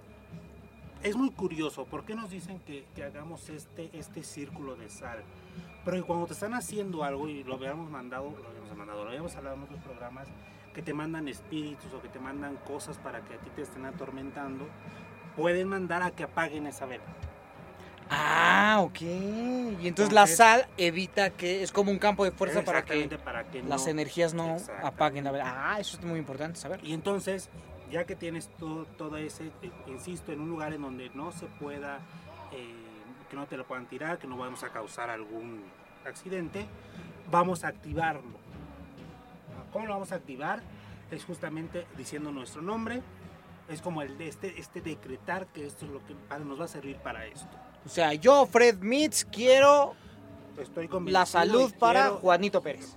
Speaker 2: es muy curioso, ¿por qué nos dicen que, que hagamos este, este círculo de sal? Porque cuando te están haciendo algo, y lo habíamos mandado, lo habíamos mandado, lo habíamos hablado en otros programas, que te mandan espíritus o que te mandan cosas para que a ti te estén atormentando, pueden mandar a que apaguen esa vela.
Speaker 1: Ah, ok. Y entonces, entonces la sal evita que, es como un campo de fuerza para que,
Speaker 2: para que
Speaker 1: las
Speaker 2: no,
Speaker 1: energías no apaguen la vela. Ah, eso es muy importante saber.
Speaker 2: Y entonces, ya que tienes todo, todo ese, eh, insisto, en un lugar en donde no se pueda, eh, que no te lo puedan tirar, que no vamos a causar algún accidente, vamos a activarlo. ¿Cómo lo vamos a activar? Es justamente diciendo nuestro nombre. Es como el de este, este decretar que esto es lo que para, nos va a servir para esto.
Speaker 1: O sea, yo, Fred Mitz, quiero
Speaker 2: Estoy
Speaker 1: la salud para
Speaker 2: quiero,
Speaker 1: Juanito Pérez.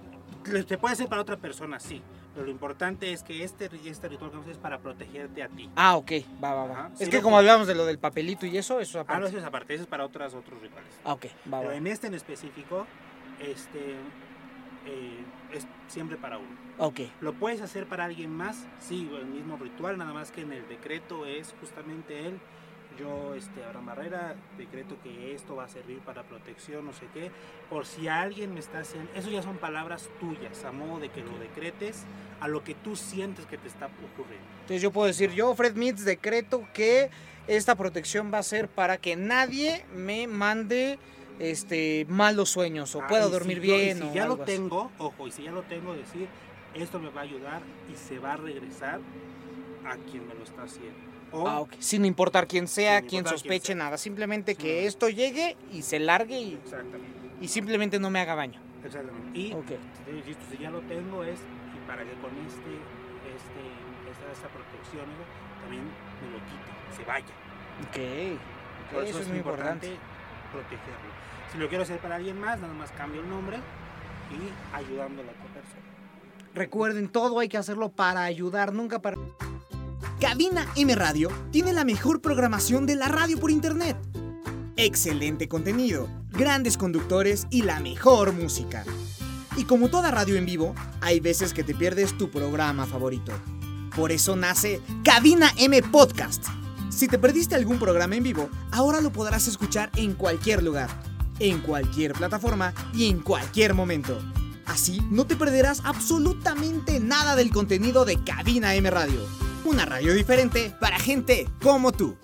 Speaker 2: Se puede hacer para otra persona, sí. Pero lo importante es que este, este ritual que vamos a hacer es para protegerte a ti.
Speaker 1: Ah, ok, va, va, va.
Speaker 2: Ajá.
Speaker 1: Es
Speaker 2: sí,
Speaker 1: que
Speaker 2: no,
Speaker 1: como hablamos de lo del papelito y eso, eso aparte.
Speaker 2: Ah, no, eso es aparte, eso es para otras, otros rituales.
Speaker 1: Ah, ok, va,
Speaker 2: Pero
Speaker 1: va.
Speaker 2: en este en específico, este, eh, es siempre para uno.
Speaker 1: Ok.
Speaker 2: ¿Lo puedes hacer para alguien más? Sí, el mismo ritual, nada más que en el decreto es justamente él. Yo, este, Abraham Barrera, decreto que esto va a servir para protección, no sé qué, por si alguien me está haciendo, eso ya son palabras tuyas, a modo de que lo decretes a lo que tú sientes que te está ocurriendo.
Speaker 1: Entonces yo puedo decir, yo, Fred Mitz, decreto que esta protección va a ser para que nadie me mande este, malos sueños, o
Speaker 2: ah,
Speaker 1: pueda dormir
Speaker 2: si yo,
Speaker 1: bien.
Speaker 2: y si
Speaker 1: o
Speaker 2: ya lo
Speaker 1: algo así.
Speaker 2: tengo, ojo, y si ya lo tengo, decir, esto me va a ayudar y se va a regresar a quien me lo está haciendo. O,
Speaker 1: ah, okay. Sin importar quién sea,
Speaker 2: sin
Speaker 1: quién sospeche,
Speaker 2: quién sea.
Speaker 1: nada. Simplemente que
Speaker 2: Sí.
Speaker 1: esto llegue y se largue y,
Speaker 2: Exactamente.
Speaker 1: y simplemente no me haga daño.
Speaker 2: Exactamente. Y
Speaker 1: Okay.
Speaker 2: si, si ya lo tengo es y para que con este, este, esta, esta protección también me lo quite, se vaya.
Speaker 1: Ok.
Speaker 2: Por
Speaker 1: Okay, eso, es muy importante.
Speaker 2: importante protegerlo. Si lo quiero hacer para alguien más, nada más cambio el nombre y ayudando a la otra persona.
Speaker 1: Recuerden, todo hay que hacerlo para ayudar, nunca para...
Speaker 3: Cabina M Radio tiene la mejor programación de la radio por internet. Excelente contenido, grandes conductores y la mejor música. Y como toda radio en vivo, hay veces que te pierdes tu programa favorito. Por eso nace Cabina M Podcast. Si te perdiste algún programa en vivo, ahora lo podrás escuchar en cualquier lugar, en cualquier plataforma y en cualquier momento. Así no te perderás absolutamente nada del contenido de Cabina M Radio. Una radio diferente para gente como tú.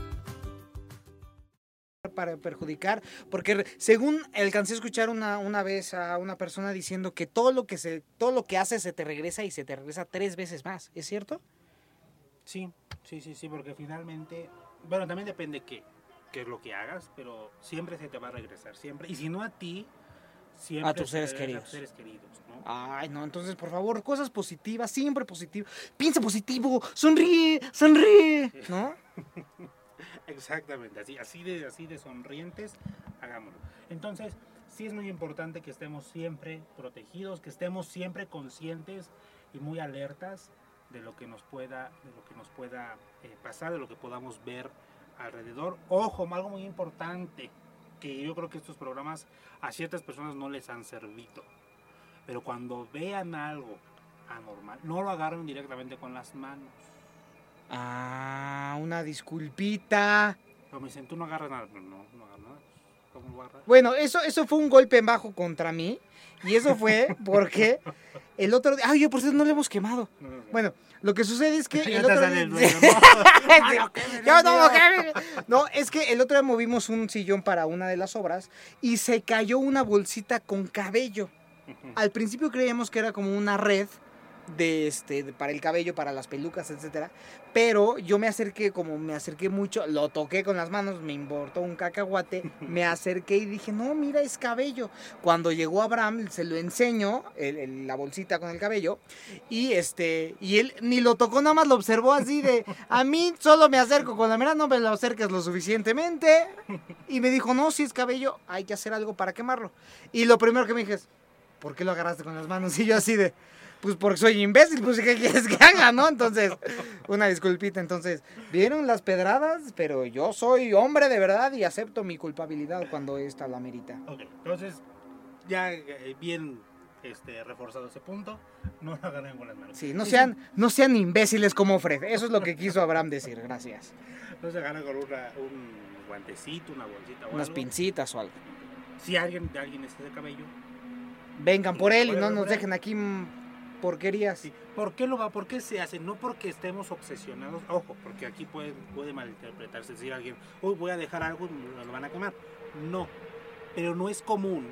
Speaker 1: Para perjudicar, porque según alcancé a escuchar una, una vez a una persona diciendo que todo lo que se todo lo que haces se te regresa y se te regresa tres veces más, ¿es cierto?
Speaker 2: Sí, sí, sí, sí, porque finalmente, bueno, también depende qué, qué es lo que hagas, pero siempre se te va a regresar, siempre, y si no a ti, siempre
Speaker 1: a tus seres
Speaker 2: a
Speaker 1: queridos.
Speaker 2: tus seres queridos, ¿no?
Speaker 1: Ay, no, entonces, por favor, cosas positivas, siempre positivo. Piensa positivo, sonríe, sonríe, ¿no?
Speaker 2: Exactamente, así, así, de, así de sonrientes, hagámoslo. Entonces, sí es muy importante que estemos siempre protegidos, que estemos siempre conscientes y muy alertas de lo que nos pueda, de lo que nos pueda eh, pasar, de lo que podamos ver alrededor. Ojo, algo muy importante, que yo creo que estos programas a ciertas personas no les han servido. Pero cuando vean algo anormal, no lo agarren directamente con las manos.
Speaker 1: Ah, una disculpita.
Speaker 2: Pero me dicen, tú no agarras nada. No, no agarras nada. ¿Cómo lo agarras?
Speaker 1: Bueno, eso, eso fue un golpe en bajo contra mí. Y eso fue porque el otro día... Ay, yo por cierto no le hemos quemado.
Speaker 2: No, no, no.
Speaker 1: Bueno, lo que sucede es que
Speaker 2: Ya
Speaker 1: el
Speaker 2: te
Speaker 1: otro
Speaker 2: sale
Speaker 1: día...
Speaker 2: el dueño, ¿no?
Speaker 1: Yo no, que- no, es que el otro día movimos un sillón para una de las obras y se cayó una bolsita con cabello. Al principio creíamos que era como una red de este de- para el cabello, para las pelucas, etcétera. Pero yo me acerqué, como me acerqué mucho, lo toqué con las manos, me importó un cacahuate, me acerqué y dije, no, mira, es cabello. Cuando llegó Abraham, se lo enseño, el- el- la bolsita con el cabello, y este y él ni lo tocó, nada más lo observó así de, a mí solo me acerco con la mirada, no me lo acerques lo suficientemente. Y me dijo, no, si es cabello, hay que hacer algo para quemarlo. Y lo primero que me dije es, ¿por qué lo agarraste con las manos? Y yo así de, pues porque soy imbécil, pues ¿qué quieres que haga, no? Entonces, una disculpita. Entonces, vieron las pedradas, pero yo soy hombre de verdad y acepto mi culpabilidad cuando esta la merita.
Speaker 2: Ok, entonces, ya eh, bien este, reforzado ese punto, no lo agarren con las manos.
Speaker 1: Sí, no
Speaker 2: Y
Speaker 1: sean, no sean imbéciles como Fred. Eso es lo que quiso Abraham decir. Gracias.
Speaker 2: si- No se agarran con una, un guantecito, una bolsita o
Speaker 1: Unas
Speaker 2: algo.
Speaker 1: pincitas o algo.
Speaker 2: Si alguien de alguien es de cabello,
Speaker 1: Vengan por él y no
Speaker 2: Vengan
Speaker 1: nos
Speaker 2: por él.
Speaker 1: dejen aquí mm, porquerías.
Speaker 2: sí. ¿Por qué lo va? ¿Por qué se hace? No porque estemos obsesionados, ojo, porque aquí puede, puede malinterpretarse, decir alguien, uy, voy a dejar algo y me lo van a quemar. No, pero no es común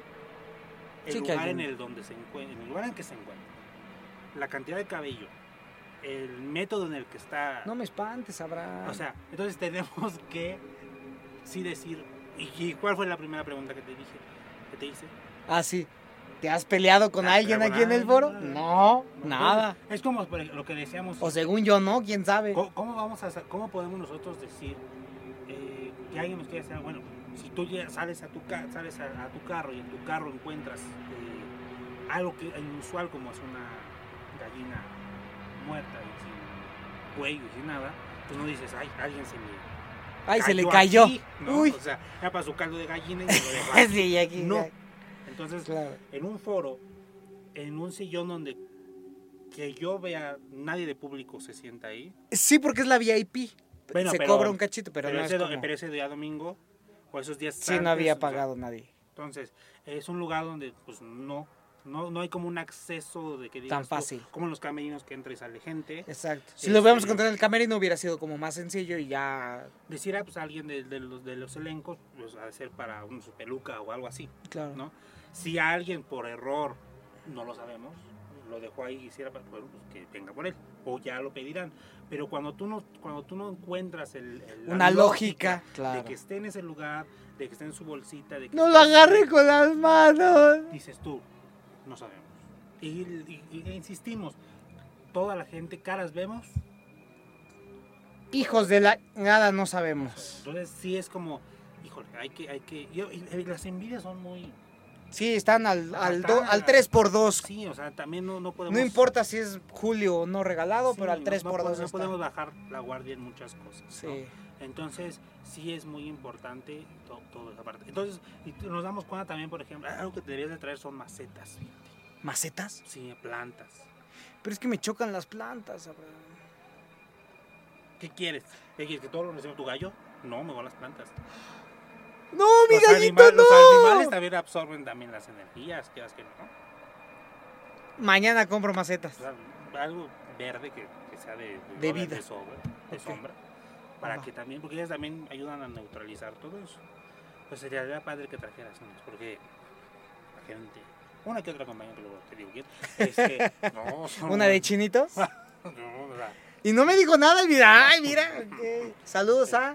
Speaker 2: el
Speaker 1: Sí, que
Speaker 2: lugar en
Speaker 1: alguien-
Speaker 2: el donde se encuentra, en el lugar en que se encuentra, la cantidad de cabello, el método en el que está,
Speaker 1: No me espantes, Abraham.
Speaker 2: o sea, entonces tenemos que sí decir, ¿y y cuál fue la primera pregunta que te dije, que te hice?
Speaker 1: Ah, sí. ¿Te has peleado con
Speaker 2: Ah,
Speaker 1: alguien
Speaker 2: pero
Speaker 1: aquí en el
Speaker 2: nada,
Speaker 1: foro?
Speaker 2: nada.
Speaker 1: No,
Speaker 2: No,
Speaker 1: nada.
Speaker 2: Es como por ejemplo, lo que decíamos.
Speaker 1: O según yo no, quién sabe.
Speaker 2: ¿Cómo, cómo vamos a sa- cómo podemos nosotros decir eh, que alguien nos quiere hacer algo? Bueno, si tú ya sales a tu ca- sales a, a tu carro y en tu carro encuentras eh, algo que inusual como es una gallina muerta y sin cuello y sin nada, pues no dices, ay, alguien se me
Speaker 1: Ay, se le cayó.
Speaker 2: aquí", ¿no?
Speaker 1: Uy.
Speaker 2: O sea, ya para su caldo de gallina y se lo dejó.
Speaker 1: Sí, y aquí.
Speaker 2: No.
Speaker 1: ya,
Speaker 2: Entonces,
Speaker 1: claro.
Speaker 2: en un foro, en un sillón donde que yo vea, nadie de público se sienta ahí.
Speaker 1: Sí, porque es la V I P.
Speaker 2: Bueno,
Speaker 1: se
Speaker 2: pero-
Speaker 1: cobra un cachito, pero,
Speaker 2: Pero,
Speaker 1: no
Speaker 2: ese,
Speaker 1: es
Speaker 2: do-
Speaker 1: como...
Speaker 2: pero ese día domingo, o esos días
Speaker 1: Sí, no
Speaker 2: antes,
Speaker 1: había
Speaker 2: o sea,
Speaker 1: pagado nadie.
Speaker 2: entonces, es un lugar donde pues no, no, no hay como un acceso de que digas
Speaker 1: Tan
Speaker 2: tú,
Speaker 1: fácil.
Speaker 2: como en los camerinos que entra y sale gente.
Speaker 1: Exacto. Si
Speaker 2: Este-
Speaker 1: lo hubiéramos encontrado en el camerino hubiera sido como más sencillo y ya...
Speaker 2: Decir a pues, a alguien de, de los, de los elencos, pues ha de ser para un, su peluca o algo así,
Speaker 1: Claro.
Speaker 2: ¿no? Si alguien por error, no lo sabemos, lo dejó ahí y hiciera para bueno, pues que venga por él, o ya lo pedirán. Pero cuando tú no, cuando tú no encuentras el, el- la
Speaker 1: Una lógica, claro.
Speaker 2: de que esté en ese lugar, de que esté en su bolsita, de que
Speaker 1: No
Speaker 2: esté
Speaker 1: lo
Speaker 2: así,
Speaker 1: agarre con las manos.
Speaker 2: dices tú, no sabemos. Y, y- y insistimos, toda la gente, caras vemos,
Speaker 1: Hijos de la... Nada no sabemos.
Speaker 2: entonces sí es como, híjole, hay que, hay que, yo- y- y las envidias son muy,
Speaker 1: Sí, están al, al, do-
Speaker 2: Están-
Speaker 1: al tres por dos.
Speaker 2: sí, o sea, también no, no podemos.
Speaker 1: No importa si es julio o no regalado,
Speaker 2: sí,
Speaker 1: pero al
Speaker 2: no-
Speaker 1: tres
Speaker 2: no
Speaker 1: por
Speaker 2: po-
Speaker 1: dos
Speaker 2: no
Speaker 1: está.
Speaker 2: podemos bajar la guardia en muchas cosas. ¿no?
Speaker 1: Sí.
Speaker 2: Entonces, sí es muy importante to- toda esa parte. Entonces, y t- nos damos cuenta también, por ejemplo, algo que te deberías de traer son macetas, fíjate.
Speaker 1: ¿Macetas?
Speaker 2: Sí, plantas.
Speaker 1: Pero es que me chocan las plantas, Abraham.
Speaker 2: ¿Qué quieres? ¿Qué quieres? ¿Que todo lo reciba tu gallo? No, mejor las plantas.
Speaker 1: ¡No, mi
Speaker 2: Los,
Speaker 1: gallito,
Speaker 2: anima-
Speaker 1: no!
Speaker 2: los animales también absorben también las energías, quieras que no.
Speaker 1: Mañana compro macetas.
Speaker 2: O sea, algo verde que, que sea de,
Speaker 1: De vida.
Speaker 2: de, sobra, de
Speaker 1: Ok.
Speaker 2: sombra. Para
Speaker 1: Ajá.
Speaker 2: que también, porque ellas también ayudan a neutralizar todo eso. Pues sería padre que trajeras unas, porque la gente, una que otra compañía que luego te digo quién, este, no, son-
Speaker 1: ¿Una de chinitos?
Speaker 2: no, o sea,
Speaker 1: Y no me dijo nada, y mira, ay, mira. ok. Saludos a...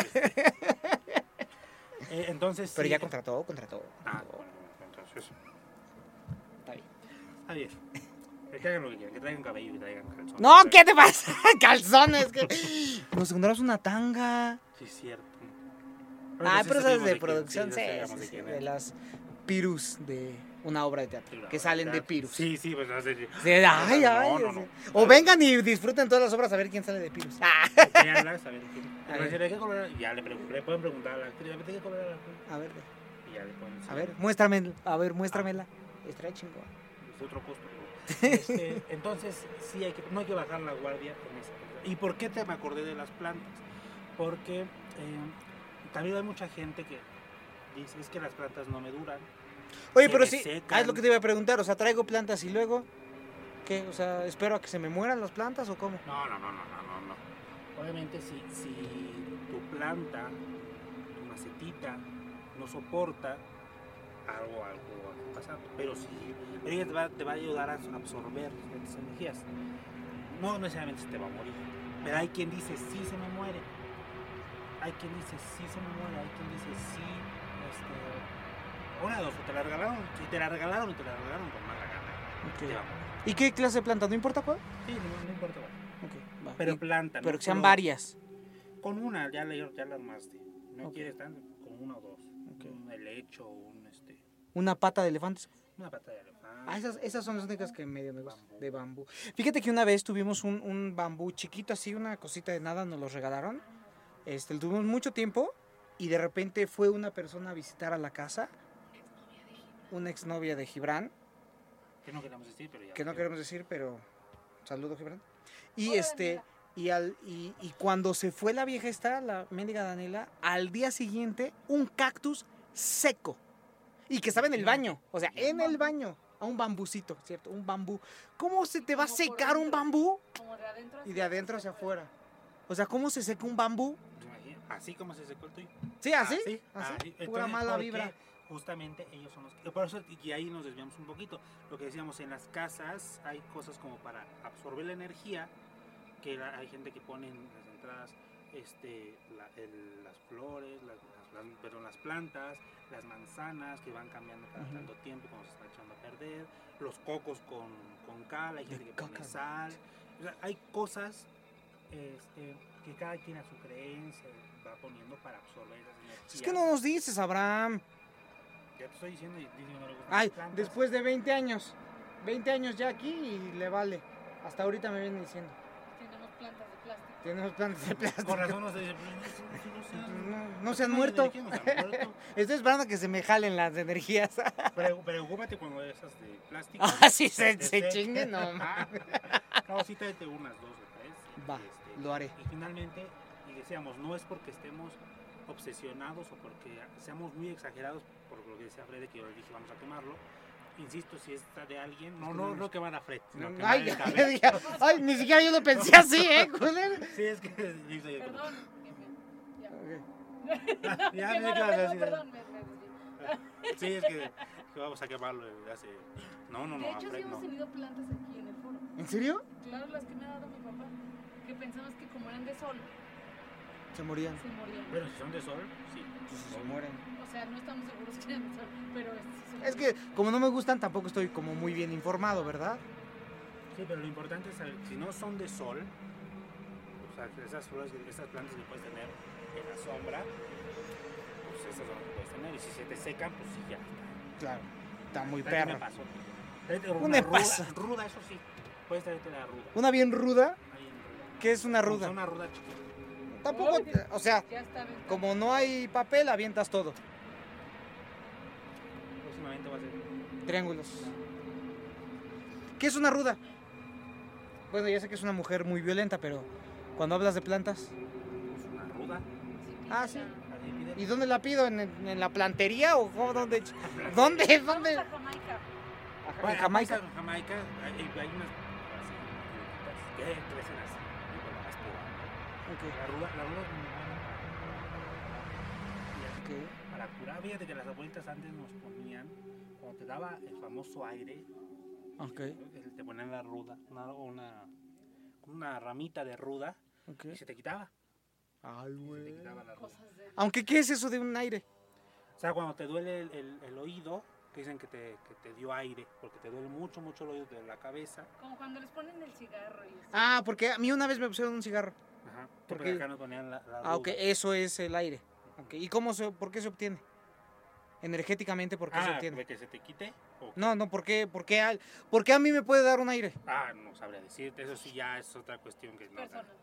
Speaker 2: eh, entonces
Speaker 1: Pero
Speaker 2: sí,
Speaker 1: ya contrató, contrató.
Speaker 2: ah, bueno, entonces,
Speaker 1: Está bien.
Speaker 2: está bien. Que hagan lo que quieran, que traigan cabello y que traigan calzones.
Speaker 1: No, ¿qué te pasa? Calzones. Que... Nos encontramos una tanga.
Speaker 2: Sí, es cierto.
Speaker 1: Ah,
Speaker 2: sí
Speaker 1: pero
Speaker 2: sabemos
Speaker 1: esas de
Speaker 2: quién,
Speaker 1: producción,
Speaker 2: sí,
Speaker 1: sí,
Speaker 2: ya sabemos
Speaker 1: sí,
Speaker 2: de
Speaker 1: sí,
Speaker 2: quién
Speaker 1: de
Speaker 2: es.
Speaker 1: las pirus de una obra de teatro, que salen de pirus.
Speaker 2: Sí, sí, pues no sé.
Speaker 1: Sí, ay, ay,
Speaker 2: no, no,
Speaker 1: sí.
Speaker 2: no.
Speaker 1: O vengan y disfruten todas las obras a ver quién sale de pirus. Ah,
Speaker 2: Véanlas, a ver quién.
Speaker 1: A ver.
Speaker 2: ¿De qué color era? Ya le, pregun- le pueden preguntar a la actriz, ¿de qué color era la actriz?
Speaker 1: a ver.
Speaker 2: ya le pones.
Speaker 1: A ver, muéstrame, a ver, muéstramela. Está chingón.
Speaker 2: Es otro costo. Este, entonces, sí, hay que, no hay que bajar la guardia en esa. ¿Y por qué te me acordé de las plantas? Porque eh, también hay mucha gente que dice, es que las plantas no me duran.
Speaker 1: Oye,
Speaker 2: se
Speaker 1: pero sí,
Speaker 2: desecan.
Speaker 1: ah, es lo que te iba a preguntar, o sea, traigo plantas y luego, ¿qué? O sea, ¿espero a que se me mueran las plantas o cómo?
Speaker 2: No, no, no, no, no, no, no. Obviamente si, si tu planta, tu macetita, no soporta, algo, algo va a pasar. Pero si ella te va, te va a ayudar a absorber estas energías, no necesariamente se te va a morir. Pero hay quien dice, sí se me muere. Hay quien dice, sí se me muere. Hay quien dice, sí, este... Una de dos, o te la regalaron, si te la regalaron y te la regalaron con mala gana,
Speaker 1: Okay.
Speaker 2: te va a morir.
Speaker 1: ¿Y qué clase de planta? ¿No importa cuál?
Speaker 2: Sí, no, no importa cuál.
Speaker 1: Okay, va.
Speaker 2: Pero
Speaker 1: Y-
Speaker 2: planta,
Speaker 1: pero
Speaker 2: ¿no?
Speaker 1: que sean
Speaker 2: Pero
Speaker 1: varias.
Speaker 2: Con una, ya la, ya la armaste. No
Speaker 1: Ok.
Speaker 2: quieres tanto, con una o dos.
Speaker 1: Ok.
Speaker 2: Un helecho, un este,
Speaker 1: Una pata de elefantes.
Speaker 2: una pata de elefante.
Speaker 1: Ah, esas, esas son las únicas que medio me gustan, de bambú. Fíjate que una vez tuvimos un, un bambú chiquito así, una cosita de nada, nos lo regalaron. Este, lo tuvimos mucho tiempo y de repente fue una persona a visitar a la casa, una exnovia de Gibran,
Speaker 2: Que no queremos decir, pero ya.
Speaker 1: que no queremos decir, pero saludo Gibran. Y este y al y, y cuando se fue la vieja esta, la mendiga Daniela, al día siguiente un cactus seco y que estaba en el baño, o sea, en el baño, a un bambucito, ¿cierto? Un bambú. ¿Cómo se te va a
Speaker 4: Como por
Speaker 1: secar un
Speaker 4: dentro.
Speaker 1: bambú?
Speaker 4: Como de adentro
Speaker 1: Y de adentro hacia afuera. O sea, ¿cómo se seca un bambú?
Speaker 2: Imagina, así como se secó el tuyo.
Speaker 1: Sí, así.
Speaker 2: Así,
Speaker 1: así.
Speaker 2: así.
Speaker 1: Pura
Speaker 2: Entonces,
Speaker 1: mala
Speaker 2: ¿por qué?
Speaker 1: vibra.
Speaker 2: Justamente ellos son los que... Por eso, y ahí nos desviamos un poquito. Lo que decíamos, en las casas hay cosas como para absorber la energía, que la- hay gente que pone en las entradas este, la- el- las flores, las, las- las- perdón, las plantas, las manzanas que van cambiando cada
Speaker 1: Ujú.
Speaker 2: tanto tiempo cuando se está echando a perder, los cocos con, con cal, hay
Speaker 1: De
Speaker 2: gente que pone
Speaker 1: coca.
Speaker 2: sal. O sea, hay cosas este, que cada quien a su creencia va poniendo para absorber esas energías.
Speaker 1: Es que no nos dices, Abraham.
Speaker 2: Ya te estoy diciendo y dice que no le gustan
Speaker 1: Ay,
Speaker 2: las plantas.
Speaker 1: después de veinte años. veinte años ya aquí y le vale. Hasta ahorita me viene diciendo.
Speaker 4: tenemos plantas de plástico.
Speaker 1: Tenemos plantas de plástico.
Speaker 2: Con razón nos dice, pues, no, si no se han-
Speaker 1: No, no se han
Speaker 2: no,
Speaker 1: muerto.
Speaker 2: ¿de qué no se han muerto?
Speaker 1: Estoy esperando a que se me jalen las energías.
Speaker 2: Pero preocúpate cuando esas de plástico.
Speaker 1: Ah, sí, se,
Speaker 2: de
Speaker 1: se
Speaker 2: té.
Speaker 1: chinguen, no mames.
Speaker 2: No, sí tráete unas dos o tres. y,
Speaker 1: Va,
Speaker 2: este,
Speaker 1: lo haré.
Speaker 2: Y finalmente, y decíamos, no es porque estemos obsesionados o porque seamos muy exagerados, por lo que decía Fred, que yo le dije vamos a quemarlo. Insisto, si está de alguien, no, no, no quemar a Fred, sino quemar
Speaker 1: Ay,
Speaker 2: el
Speaker 1: ya,
Speaker 2: cabello.
Speaker 1: dije, ay, ni siquiera yo lo pensé así, ¿eh, culero?
Speaker 2: Sí, es que dice como-
Speaker 4: Perdón. Ya.
Speaker 1: Ok.
Speaker 2: Ya,
Speaker 4: Qué
Speaker 2: me
Speaker 4: malo,
Speaker 2: quedas
Speaker 4: perdón,
Speaker 2: así de-
Speaker 4: perdón, me- me desvié.
Speaker 2: Sí, es que, que vamos a quemarlo y hace. No, no, no,
Speaker 4: De
Speaker 2: a
Speaker 4: hecho, sí
Speaker 2: Fred
Speaker 4: hemos
Speaker 2: no.
Speaker 4: tenido plantas aquí en el foro.
Speaker 1: ¿En serio?
Speaker 4: Claro, las que me ha dado mi papá. Que pensamos que como eran de sol,
Speaker 1: Se morían.
Speaker 4: se morían.
Speaker 2: Bueno, si son de sol, sí.
Speaker 1: Pues se mueren.
Speaker 4: O sea, no estamos seguros que eran de sol, pero sí se
Speaker 1: Es
Speaker 4: morían.
Speaker 1: que como no me gustan, tampoco estoy como muy bien informado, ¿verdad?
Speaker 2: Sí, pero lo importante es saber, si no son de sol, o sea, que esas flores, esas plantas que puedes tener en la sombra, pues esas son las que puedes tener. Y si se te secan, pues sí, ya.
Speaker 1: Claro. Está muy
Speaker 2: Tráete
Speaker 1: perro.
Speaker 2: una paso. Tráete
Speaker 1: Un
Speaker 2: una ruda,
Speaker 1: epazo.
Speaker 2: ruda, eso sí. Puedes traerte la ruda.
Speaker 1: Una bien ruda.
Speaker 2: Ahí en ruda.
Speaker 1: ¿Qué es una
Speaker 2: O sea,
Speaker 1: ruda?
Speaker 2: una ruda chiquita.
Speaker 1: Tampoco, o sea,
Speaker 4: Ya está bien.
Speaker 1: como no hay papel, avientas todo.
Speaker 2: Próximamente va a ser.
Speaker 1: Triángulos. ¿Qué es una ruda? Bueno, ya sé que es una mujer muy violenta, pero cuando hablas de plantas.
Speaker 2: pues, una ruda.
Speaker 1: Ah, sí.
Speaker 2: Así pide.
Speaker 1: ¿Y dónde la pido? ¿En, en la plantería o cómo? ¿Dónde? ¿Dónde?
Speaker 4: Vamos
Speaker 1: ¿Dónde?
Speaker 4: a Jamaica.
Speaker 1: Ajá,
Speaker 2: Bueno,
Speaker 1: en Jamaica.
Speaker 2: En Jamaica hay, hay unas así, que crecen así. y con la espora.
Speaker 1: Ok,
Speaker 2: La ruda, la ruda es muy buena
Speaker 1: ok.
Speaker 2: para, para curar. Fíjate que las abuelitas antes nos ponían, cuando te daba el famoso aire,
Speaker 1: Ok,
Speaker 2: eh, te ponían la ruda, una, una, una ramita de ruda
Speaker 1: ok.
Speaker 2: y se te quitaba.
Speaker 1: Ay,
Speaker 2: Se te
Speaker 1: güey.
Speaker 2: quitaba la ruda.
Speaker 4: Cosas de...
Speaker 1: Aunque, ¿qué es eso de un aire?
Speaker 2: O sea, cuando te duele el, el, el oído, que dicen que te, que te dio aire, porque te duele mucho, mucho el oído de la cabeza.
Speaker 4: Como cuando les ponen el cigarro y eso.
Speaker 1: Ah, porque a mí una vez me pusieron un cigarro.
Speaker 2: Ajá.
Speaker 1: ¿Por
Speaker 2: Porque
Speaker 1: qué?
Speaker 2: acá nos ponían la, la
Speaker 1: Ah, ok,
Speaker 2: ruda.
Speaker 1: eso es el aire. Ok, ¿y cómo se, por qué se obtiene? Energéticamente, ¿por qué se
Speaker 2: Ah,
Speaker 1: obtiene?
Speaker 2: de que se te quite. ¿o qué?
Speaker 1: No, no, ¿por qué, por, qué, al- ¿por qué a mí me puede dar un aire?
Speaker 2: Ah, no sabría decirte, eso sí ya es otra cuestión que no.
Speaker 4: Personal.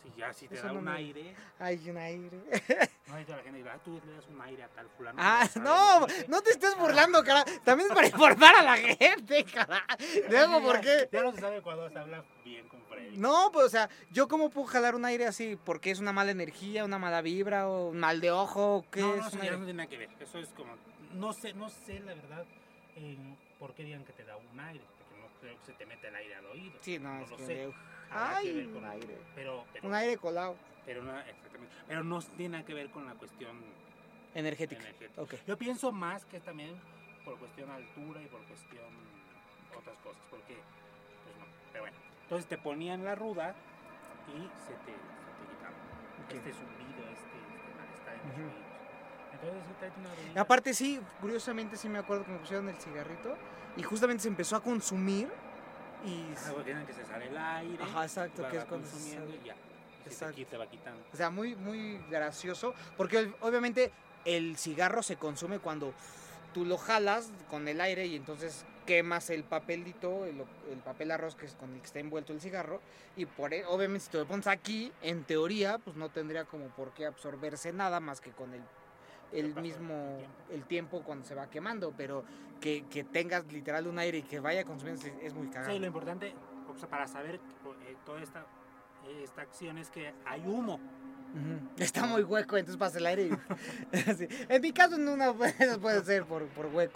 Speaker 2: Si ya si te
Speaker 1: Eso
Speaker 2: da
Speaker 1: no
Speaker 2: un
Speaker 1: me-
Speaker 2: aire,
Speaker 1: Ay, un aire.
Speaker 2: no hay toda la gente dirá, ah, tú le das un aire a tal fulano.
Speaker 1: Ah,
Speaker 2: ¿sabes?
Speaker 1: no,
Speaker 2: sé.
Speaker 1: no te estés burlando, cara. También es para informar a la gente, cara. Luego, ¿por qué?
Speaker 2: Ya no se sabe cuándo se habla bien con Freddy.
Speaker 1: No, pues, o sea, ¿yo cómo puedo jalar un aire así? ¿Porque es una mala energía, una mala vibra o un mal de ojo? ¿O ¿Qué
Speaker 2: no,
Speaker 1: es
Speaker 2: no,
Speaker 1: un
Speaker 2: eso ya
Speaker 1: aire?
Speaker 2: no tiene nada que ver. Eso es como, no sé, no sé la verdad en por qué digan que te da un aire, porque no creo que se te mete el aire al oído.
Speaker 1: Sí, no,
Speaker 2: no
Speaker 1: es
Speaker 2: lo
Speaker 1: que...
Speaker 2: sé.
Speaker 1: uf.
Speaker 2: Habrá que
Speaker 1: Ay,
Speaker 2: ver
Speaker 1: un
Speaker 2: con-
Speaker 1: aire.
Speaker 2: Pero, pero,
Speaker 1: Un aire colado.
Speaker 2: pero no, exactamente. Pero no tiene nada que ver con la cuestión
Speaker 1: Energética.
Speaker 2: energética.
Speaker 1: Ok.
Speaker 2: Yo pienso más que también por cuestión altura y por cuestión otras cosas, porque pues no, pero bueno. Entonces te ponían la ruda y se te, se te quitaba.
Speaker 1: Ok.
Speaker 2: Este zumbido, este, este malestar en los
Speaker 1: Ujú.
Speaker 2: oídos. Entonces sí tráete una
Speaker 1: Y
Speaker 2: rudita.
Speaker 1: aparte sí, curiosamente sí me acuerdo que me pusieron el cigarrito y justamente se empezó a consumir y...
Speaker 2: Ah, porque tienen que se sale el aire.
Speaker 1: Ajá, exacto,
Speaker 2: va-
Speaker 1: que
Speaker 2: va
Speaker 1: es cuando se
Speaker 2: consumiendo
Speaker 1: sale.
Speaker 2: y ya. Y se
Speaker 1: Exacto.
Speaker 2: te quita, va quitando.
Speaker 1: O sea, muy, muy gracioso, porque ol- obviamente el cigarro se consume cuando tú lo jalas con el aire y entonces quemas el papelito, el, el papel arroz que es con el que está envuelto el cigarro, y por e- obviamente si te lo pones aquí, en teoría, pues no tendría como por qué absorberse nada más que con el, el
Speaker 2: paso
Speaker 1: mismo,
Speaker 2: del tiempo.
Speaker 1: el tiempo cuando se va quemando, pero que, que tengas literal un aire y que vaya consumiendo es, es muy cagado.
Speaker 2: Sí, lo importante, o sea, para saber eh, toda esta, eh, esta acción es que hay humo.
Speaker 1: Ujú. Está muy hueco, entonces pasa el aire. Y... sí. En mi caso, en una vez puede ser por, por hueco.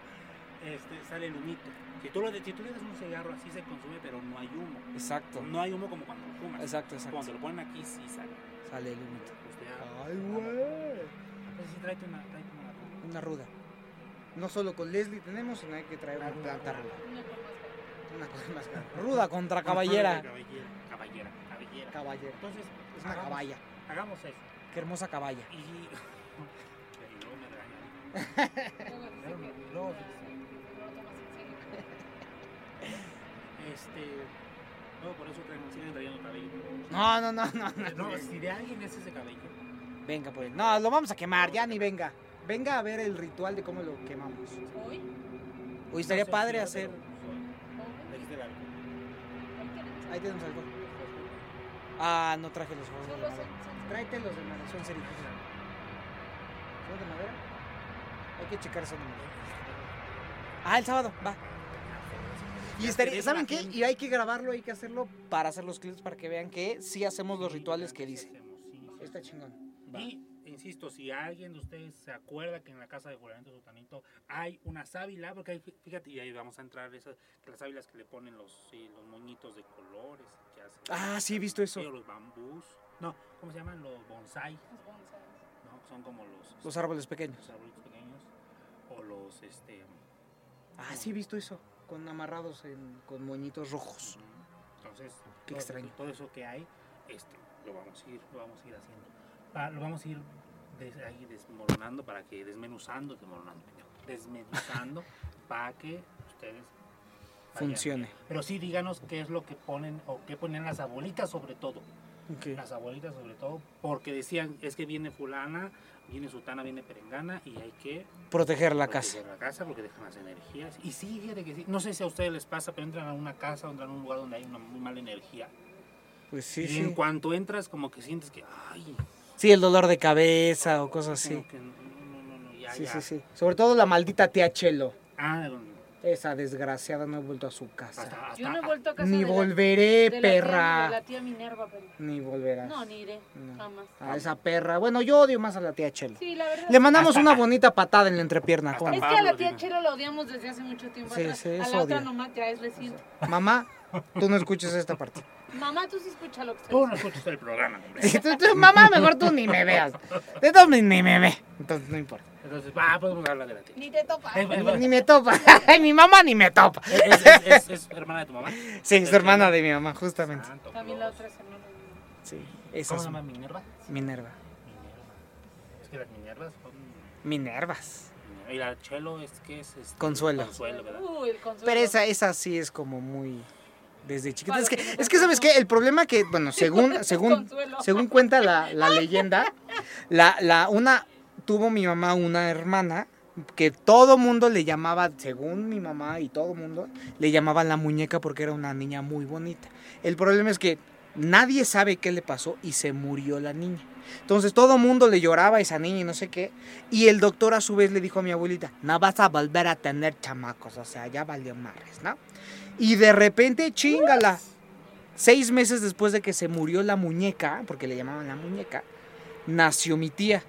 Speaker 2: Este, sale el humito. Si tú, lo, si tú le das un cigarro así se consume, pero no hay humo.
Speaker 1: Exacto.
Speaker 2: No hay humo como cuando lo fumas.
Speaker 1: Exacto, exacto.
Speaker 2: Cuando lo ponen aquí sí sale.
Speaker 1: Sale el humito.
Speaker 2: Pues ya-
Speaker 1: Ay, güey.
Speaker 2: Entonces sí, tráete una, tráete una ruda.
Speaker 1: Una ruda. No solo con Leslie tenemos, sino hay que traer una planta ruda.
Speaker 4: Una por más
Speaker 1: Una cosa más grande. Ruda contra caballera.
Speaker 2: Caballera, caballera, caballera.
Speaker 1: Caballera.
Speaker 2: Entonces,
Speaker 1: Es una
Speaker 2: hagamos-
Speaker 1: caballa.
Speaker 2: Hagamos eso.
Speaker 1: Qué hermosa caballa.
Speaker 2: Y, y luego me regañan.
Speaker 4: Luego dice
Speaker 2: Luego,
Speaker 4: que
Speaker 2: luego,
Speaker 4: no lo tomas en serio.
Speaker 2: este, luego por eso traemos, siguen trayendo cabello.
Speaker 1: No, no, no, no. no.
Speaker 2: No, si de alguien es ese cabello,
Speaker 1: Venga, pues. No, lo vamos a quemar, ya ni venga. Venga a ver el ritual de cómo lo quemamos.
Speaker 4: Hoy,
Speaker 1: Hoy estaría
Speaker 2: no sé,
Speaker 1: padre
Speaker 2: sí,
Speaker 1: hacer.
Speaker 2: pero-
Speaker 4: hoy,
Speaker 2: Dijiste el algo.
Speaker 4: hoy queremos.
Speaker 1: Ahí tenemos algo. Ah, no traje los juegos de
Speaker 4: Solo
Speaker 1: madera.
Speaker 4: son, son
Speaker 1: Tráete los de madera, son cerillos. ¿Son de madera? Hay que checar son de madera. Ah, el sábado, va. Y estaría, ¿saben qué? Y hay que grabarlo, hay que hacerlo para hacer los clips para que vean que sí hacemos los rituales que dice.
Speaker 2: Hacemos, sí, sí.
Speaker 1: Está chingón. Va.
Speaker 2: Y, insisto, si alguien de ustedes se acuerda que en la casa de Fulanito Sutanito hay una sábila, porque hay, fíjate, y ahí vamos a entrar, esas, que las sábilas que le ponen los, sí, los moñitos de colores. Que hacen,
Speaker 1: Ah, sí, he visto eso.
Speaker 2: Sí, o los bambús. No, ¿cómo se llaman? Los bonsai,
Speaker 4: los bonsais.
Speaker 2: ¿no? Son como los,
Speaker 1: Los árboles pequeños.
Speaker 2: los arbolitos pequeños. O los, este...
Speaker 1: Ah, sí, he visto eso. Con amarrados en, con moñitos rojos.
Speaker 2: ujú. Entonces,
Speaker 1: Qué
Speaker 2: todo,
Speaker 1: extraño.
Speaker 2: todo eso que hay, este, lo vamos a ir, lo vamos a ir haciendo. Pa- lo vamos a ir des- ahí desmoronando para que, desmenuzando, desmoronando, desmenuzando para que ustedes vayan
Speaker 1: Funcione.
Speaker 2: bien. Pero sí, díganos qué es lo que ponen o qué ponen las abuelitas sobre todo.
Speaker 1: Ok.
Speaker 2: Las abuelitas sobre todo, porque decían, es que viene fulana, viene sutana, viene perengana y hay que
Speaker 1: Proteger la
Speaker 2: proteger
Speaker 1: casa.
Speaker 2: la casa porque dejan las energías. Y sí, fíjate que sí. No sé si a ustedes les pasa, pero entran a una casa o entran a un lugar donde hay una muy mala energía.
Speaker 1: Pues sí,
Speaker 2: y en
Speaker 1: sí.
Speaker 2: cuanto entras, como que sientes que, ay,
Speaker 1: Sí, el dolor de cabeza o cosas así.
Speaker 2: como que no, no, no, no, ya,
Speaker 1: Sí,
Speaker 2: ya.
Speaker 1: sí, sí. Sobre todo la maldita tía Chelo.
Speaker 2: Ah,
Speaker 1: Esa desgraciada no ha vuelto a su casa.
Speaker 2: hasta, hasta,
Speaker 4: Yo no he vuelto a casa
Speaker 1: Ni
Speaker 4: de la-
Speaker 1: volveré,
Speaker 4: de la tía-
Speaker 1: perra.
Speaker 4: de la tía Minerva, pero
Speaker 1: Ni volverás.
Speaker 4: no, ni iré,
Speaker 1: No.
Speaker 4: jamás.
Speaker 1: A esa perra. Bueno, yo odio más a la tía Chelo.
Speaker 4: Sí, la verdad.
Speaker 1: Le mandamos
Speaker 2: Hasta-
Speaker 1: una bonita patada en la entrepierna.
Speaker 2: hasta
Speaker 1: ¿cómo?
Speaker 4: Es que a
Speaker 2: Pablo,
Speaker 4: la tía
Speaker 2: dime.
Speaker 4: Chelo la odiamos desde hace mucho tiempo
Speaker 1: Sí,
Speaker 4: atrás.
Speaker 1: sí,
Speaker 4: a
Speaker 1: es
Speaker 4: la otra
Speaker 1: odio.
Speaker 4: nomás ya es reciente.
Speaker 1: Mamá, tú no escuches esta parte.
Speaker 4: Mamá, tú sí escucha lo que estoy
Speaker 2: Tú no
Speaker 4: diciendo.
Speaker 2: escuchas el programa, hombre.
Speaker 1: Sí, tú- tú, mamá, mejor tú ni me veas. De todos ni ni me ve. Entonces no importa.
Speaker 2: Entonces, ah, podemos hablar de la tía.
Speaker 4: Ni te topa.
Speaker 2: Es, es-
Speaker 1: Ni me topa. Ay, mi mamá ni me topa.
Speaker 2: es- es- es- es hermana de tu mamá.
Speaker 1: Sí, es hermana de mi mamá, justamente.
Speaker 2: Santo
Speaker 4: También la
Speaker 2: Claus.
Speaker 4: otra es hermana. de mi mamá.
Speaker 1: Sí, esa
Speaker 2: ¿Cómo
Speaker 1: es
Speaker 2: se llama Minerva?
Speaker 1: Minerva.
Speaker 2: Minerva. Es que las Minervas son...
Speaker 1: Minervas.
Speaker 2: Y la Chelo es que es... este,
Speaker 1: Consuelo.
Speaker 2: Consuelo, ¿verdad?
Speaker 4: Uy, el consuelo.
Speaker 1: Pero esa, esa sí es como muy desde chiquita.
Speaker 4: Para
Speaker 1: Es que,
Speaker 4: que nos
Speaker 1: es que sabes qué, el problema que, bueno, según, según,
Speaker 4: Consuelo.
Speaker 1: según cuenta la, la leyenda, la, la, una, tuvo mi mamá una hermana que todo mundo le llamaba, según mi mamá y todo mundo, le llamaban la muñeca porque era una niña muy bonita. El problema es que nadie sabe qué le pasó y se murió la niña. Entonces todo el mundo le lloraba a esa niña y no sé qué. Y el doctor a su vez le dijo a mi abuelita, no vas a volver a tener chamacos, o sea, ya valió madres, ¿no? Y de repente, chíngala. Seis meses después de que se murió la muñeca, porque le llamaban la muñeca, nació mi tía.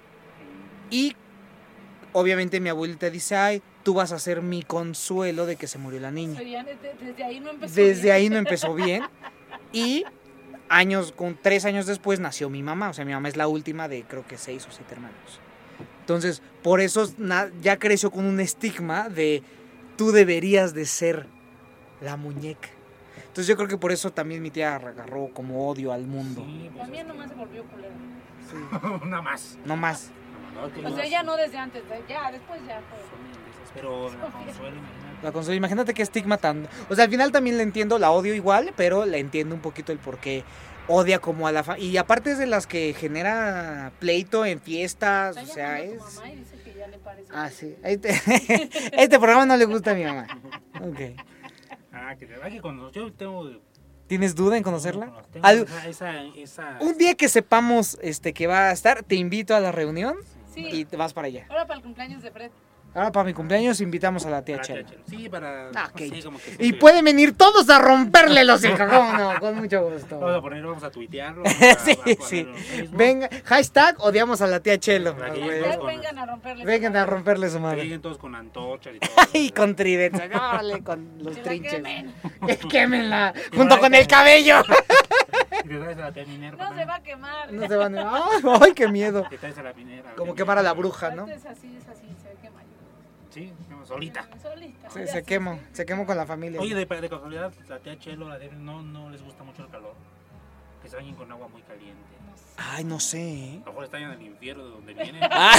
Speaker 1: Y obviamente mi abuelita dice, ay, tú vas a ser mi consuelo de que se murió la niña.
Speaker 4: Serían- desde, desde ahí no empezó.
Speaker 1: Desde
Speaker 4: bien.
Speaker 1: ahí no empezó bien. Y años, con tres años después nació mi mamá. O sea, mi mamá es la última de creo que seis o siete hermanos. Entonces, por eso na- ya creció con un estigma de tú deberías de ser la muñeca. Entonces yo creo que por eso también mi tía agarró como odio al mundo.
Speaker 2: Sí, pues,
Speaker 4: También nomás se volvió culero.
Speaker 2: Nada más.
Speaker 1: No más.
Speaker 2: No, no, que
Speaker 4: O
Speaker 2: no
Speaker 4: sea,
Speaker 2: es-
Speaker 4: ya no desde antes, de- ya después ya fue.
Speaker 2: son inglesas, Pero la Consuelo, imagínate.
Speaker 1: La Consuelo, imagínate qué estigma tan... O sea, al final también la entiendo, la odio igual, pero la entiendo un poquito el por qué odia como a la familia. Y aparte es de las que genera pleito en fiestas,
Speaker 4: Está
Speaker 1: o sea,
Speaker 4: llamando a
Speaker 1: es...
Speaker 4: tu mamá y dice que ya le parece.
Speaker 1: Ah, sí. Este, este programa no le gusta a mi mamá. Ok.
Speaker 2: Ah, que te vaya que cuando yo tengo.
Speaker 1: ¿Tienes duda en conocerla?
Speaker 2: Tengo
Speaker 1: Al-
Speaker 2: esa, esa, esa-
Speaker 1: Un día que sepamos este, que va a estar, te invito a la reunión
Speaker 4: Sí.
Speaker 1: y te vas para allá.
Speaker 4: Ahora para el cumpleaños de Fred.
Speaker 1: Ahora para mi cumpleaños invitamos a la tía
Speaker 2: para
Speaker 1: Chela.
Speaker 2: Chelo. Sí, para.
Speaker 1: Ah,
Speaker 2: no
Speaker 1: ok.
Speaker 2: sé, como que
Speaker 1: Y
Speaker 2: siempre-
Speaker 1: pueden venir todos a romperle los hijos. ¿Cómo no? Con mucho
Speaker 2: Vamos a
Speaker 1: gusto.
Speaker 2: poner, vamos a tuitearlo. Vamos a-
Speaker 1: Sí,
Speaker 2: a ponerlo
Speaker 1: sí.
Speaker 2: en Facebook.
Speaker 1: Venga, hashtag odiamos a la tía Chelo.
Speaker 2: Para que
Speaker 1: Ah,
Speaker 2: lleguen
Speaker 1: güey.
Speaker 4: Ya
Speaker 2: con-
Speaker 4: vengan a romperle.
Speaker 1: Vengan a romperle su
Speaker 2: Que
Speaker 1: madre.
Speaker 2: lleguen todos con antorchas y todo.
Speaker 1: Y con tridentes. Órale, con los
Speaker 4: Que la
Speaker 1: trinches.
Speaker 4: quemen.
Speaker 1: Quémenla. Junto con el cabello.
Speaker 2: Y te traes a la tía Minerva.
Speaker 4: No se
Speaker 2: también.
Speaker 4: va a quemar.
Speaker 1: No se van a... ¡Ay, qué miedo!
Speaker 2: Te traes a la Minerva.
Speaker 1: Como quemar a la bruja, ¿no?
Speaker 4: Esto es así, es así, se quema.
Speaker 2: Sí, solita.
Speaker 4: Solita.
Speaker 1: Sí,
Speaker 4: ya
Speaker 1: se
Speaker 4: sí,
Speaker 1: quemó.
Speaker 4: sí.
Speaker 1: Se quemó con la familia.
Speaker 2: Oye, de, de casualidad, la tía Chelo, la de no, no les gusta mucho el calor. Que se bañen con agua muy caliente.
Speaker 4: No sé.
Speaker 1: Ay, no sé. ¿eh?
Speaker 2: A lo mejor están en el infierno de donde vienen.
Speaker 1: Ah.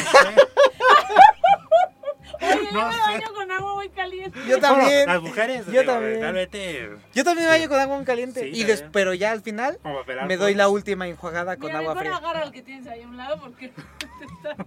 Speaker 4: Oye, yo
Speaker 2: No
Speaker 4: me
Speaker 2: sé.
Speaker 4: baño con agua muy caliente.
Speaker 1: Yo también.
Speaker 2: Las mujeres,
Speaker 1: Yo
Speaker 2: digo,
Speaker 1: también.
Speaker 2: realmente,
Speaker 1: Yo también me baño con agua muy caliente.
Speaker 2: Sí,
Speaker 1: y des-
Speaker 2: también.
Speaker 1: pero ya al final
Speaker 2: como para pelar
Speaker 1: me doy
Speaker 2: polvos.
Speaker 1: la última enjuagada con
Speaker 4: Mira,
Speaker 1: agua
Speaker 4: mejor
Speaker 1: fría.
Speaker 4: agarra al que tienes ahí a un lado porque te está...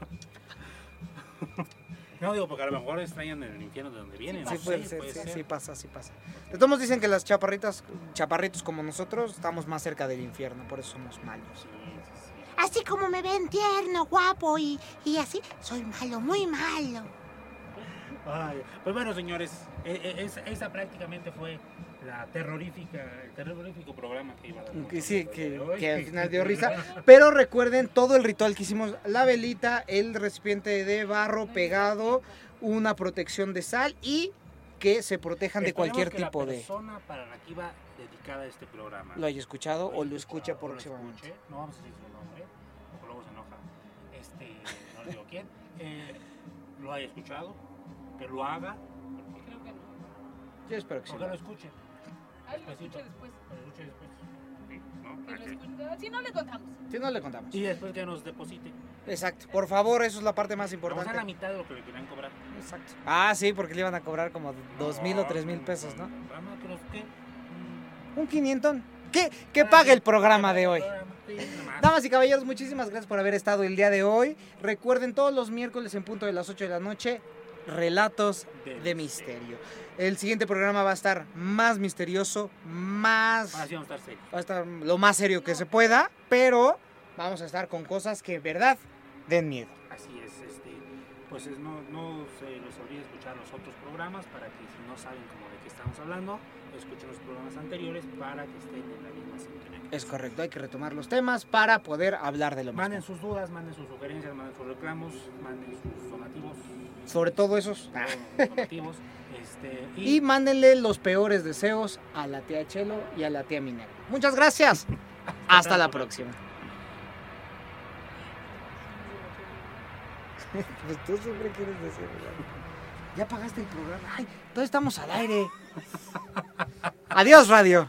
Speaker 2: No, digo, porque a lo mejor extrañan el infierno de donde vienen.
Speaker 1: Sí,
Speaker 2: no
Speaker 1: puede
Speaker 2: sé,
Speaker 1: ser,
Speaker 2: puede
Speaker 1: sí,
Speaker 2: ser.
Speaker 1: sí pasa, sí pasa. De todos modos dicen que las chaparritas, chaparritos como nosotros, estamos más cerca del infierno, por eso somos malos.
Speaker 2: Sí, sí, sí.
Speaker 5: Así como me ven tierno, guapo y, y así, soy malo, muy malo.
Speaker 2: Ay, pues bueno, señores, e- e- esa, esa prácticamente fue la terrorífica, el terrorífico programa que iba a dar.
Speaker 1: Que sí,
Speaker 2: nosotros el día
Speaker 1: que,
Speaker 2: de hoy.
Speaker 1: que al final dio risa. Pero recuerden todo el ritual que hicimos, la velita, el recipiente de barro pegado, una protección de sal y que se protejan de
Speaker 2: Esperemos
Speaker 1: cualquier
Speaker 2: que
Speaker 1: tipo
Speaker 2: la
Speaker 1: de...
Speaker 2: persona para la que iba dedicada a este programa
Speaker 1: Lo haya escuchado o lo
Speaker 2: escuche
Speaker 1: escuche próximamente.
Speaker 2: No vamos a decir su nombre, porque luego se enoja. Este, no le digo quién. Eh, lo haya escuchado, que lo haga,
Speaker 4: Creo que no.
Speaker 1: Yo espero que sí.
Speaker 2: porque lo escuche.
Speaker 4: Ay, lo escucho después.
Speaker 2: Lo escuche después. Sí, ¿no?
Speaker 4: Que
Speaker 2: Para
Speaker 4: lo
Speaker 2: que-
Speaker 4: escucho- Si no le contamos.
Speaker 1: Si no le contamos.
Speaker 2: Y después que nos deposite.
Speaker 1: Exacto. Por favor, eso es la parte más
Speaker 2: Vamos a la
Speaker 1: importante.
Speaker 2: mitad de lo que le querían cobrar.
Speaker 1: Exacto. Ah, sí, porque le iban a cobrar como dos mil o tres mil pesos, ¿no?
Speaker 2: Programa, pero es que, mm,
Speaker 1: Un quinientón. ¿Qué, qué
Speaker 2: ah,
Speaker 1: paga
Speaker 2: sí,
Speaker 1: el programa de hoy?
Speaker 2: Sí, nada más.
Speaker 1: Damas y caballeros, muchísimas gracias por haber estado el día de hoy. Recuerden todos los miércoles en punto de las ocho de la noche, relatos
Speaker 2: De
Speaker 1: de misterio. El siguiente programa va a estar más misterioso, más...
Speaker 2: Ahora sí vamos a estar serios.
Speaker 1: Va a estar lo más serio que se pueda, pero vamos a estar con cosas que en verdad den miedo.
Speaker 2: Así es, este, pues es- no, no se les olvide escuchar los otros programas para que si no saben como de qué estamos hablando, escuchen los programas anteriores para que estén en la misma sintonía.
Speaker 1: Es correcto, hay que retomar los temas para poder hablar de lo mismo.
Speaker 2: Manden sus dudas, manden sus sugerencias, manden sus reclamos, manden sus donativos,
Speaker 1: Sobre todo esos.
Speaker 2: todo, donativos, este, y,
Speaker 1: Y mándenle los peores deseos a la tía Chelo y a la tía Minerva. Muchas gracias. Hasta la próxima. Pues tú siempre quieres decir, ¿verdad? Ya pagaste el programa. Ay, todos estamos al aire. Adiós, radio.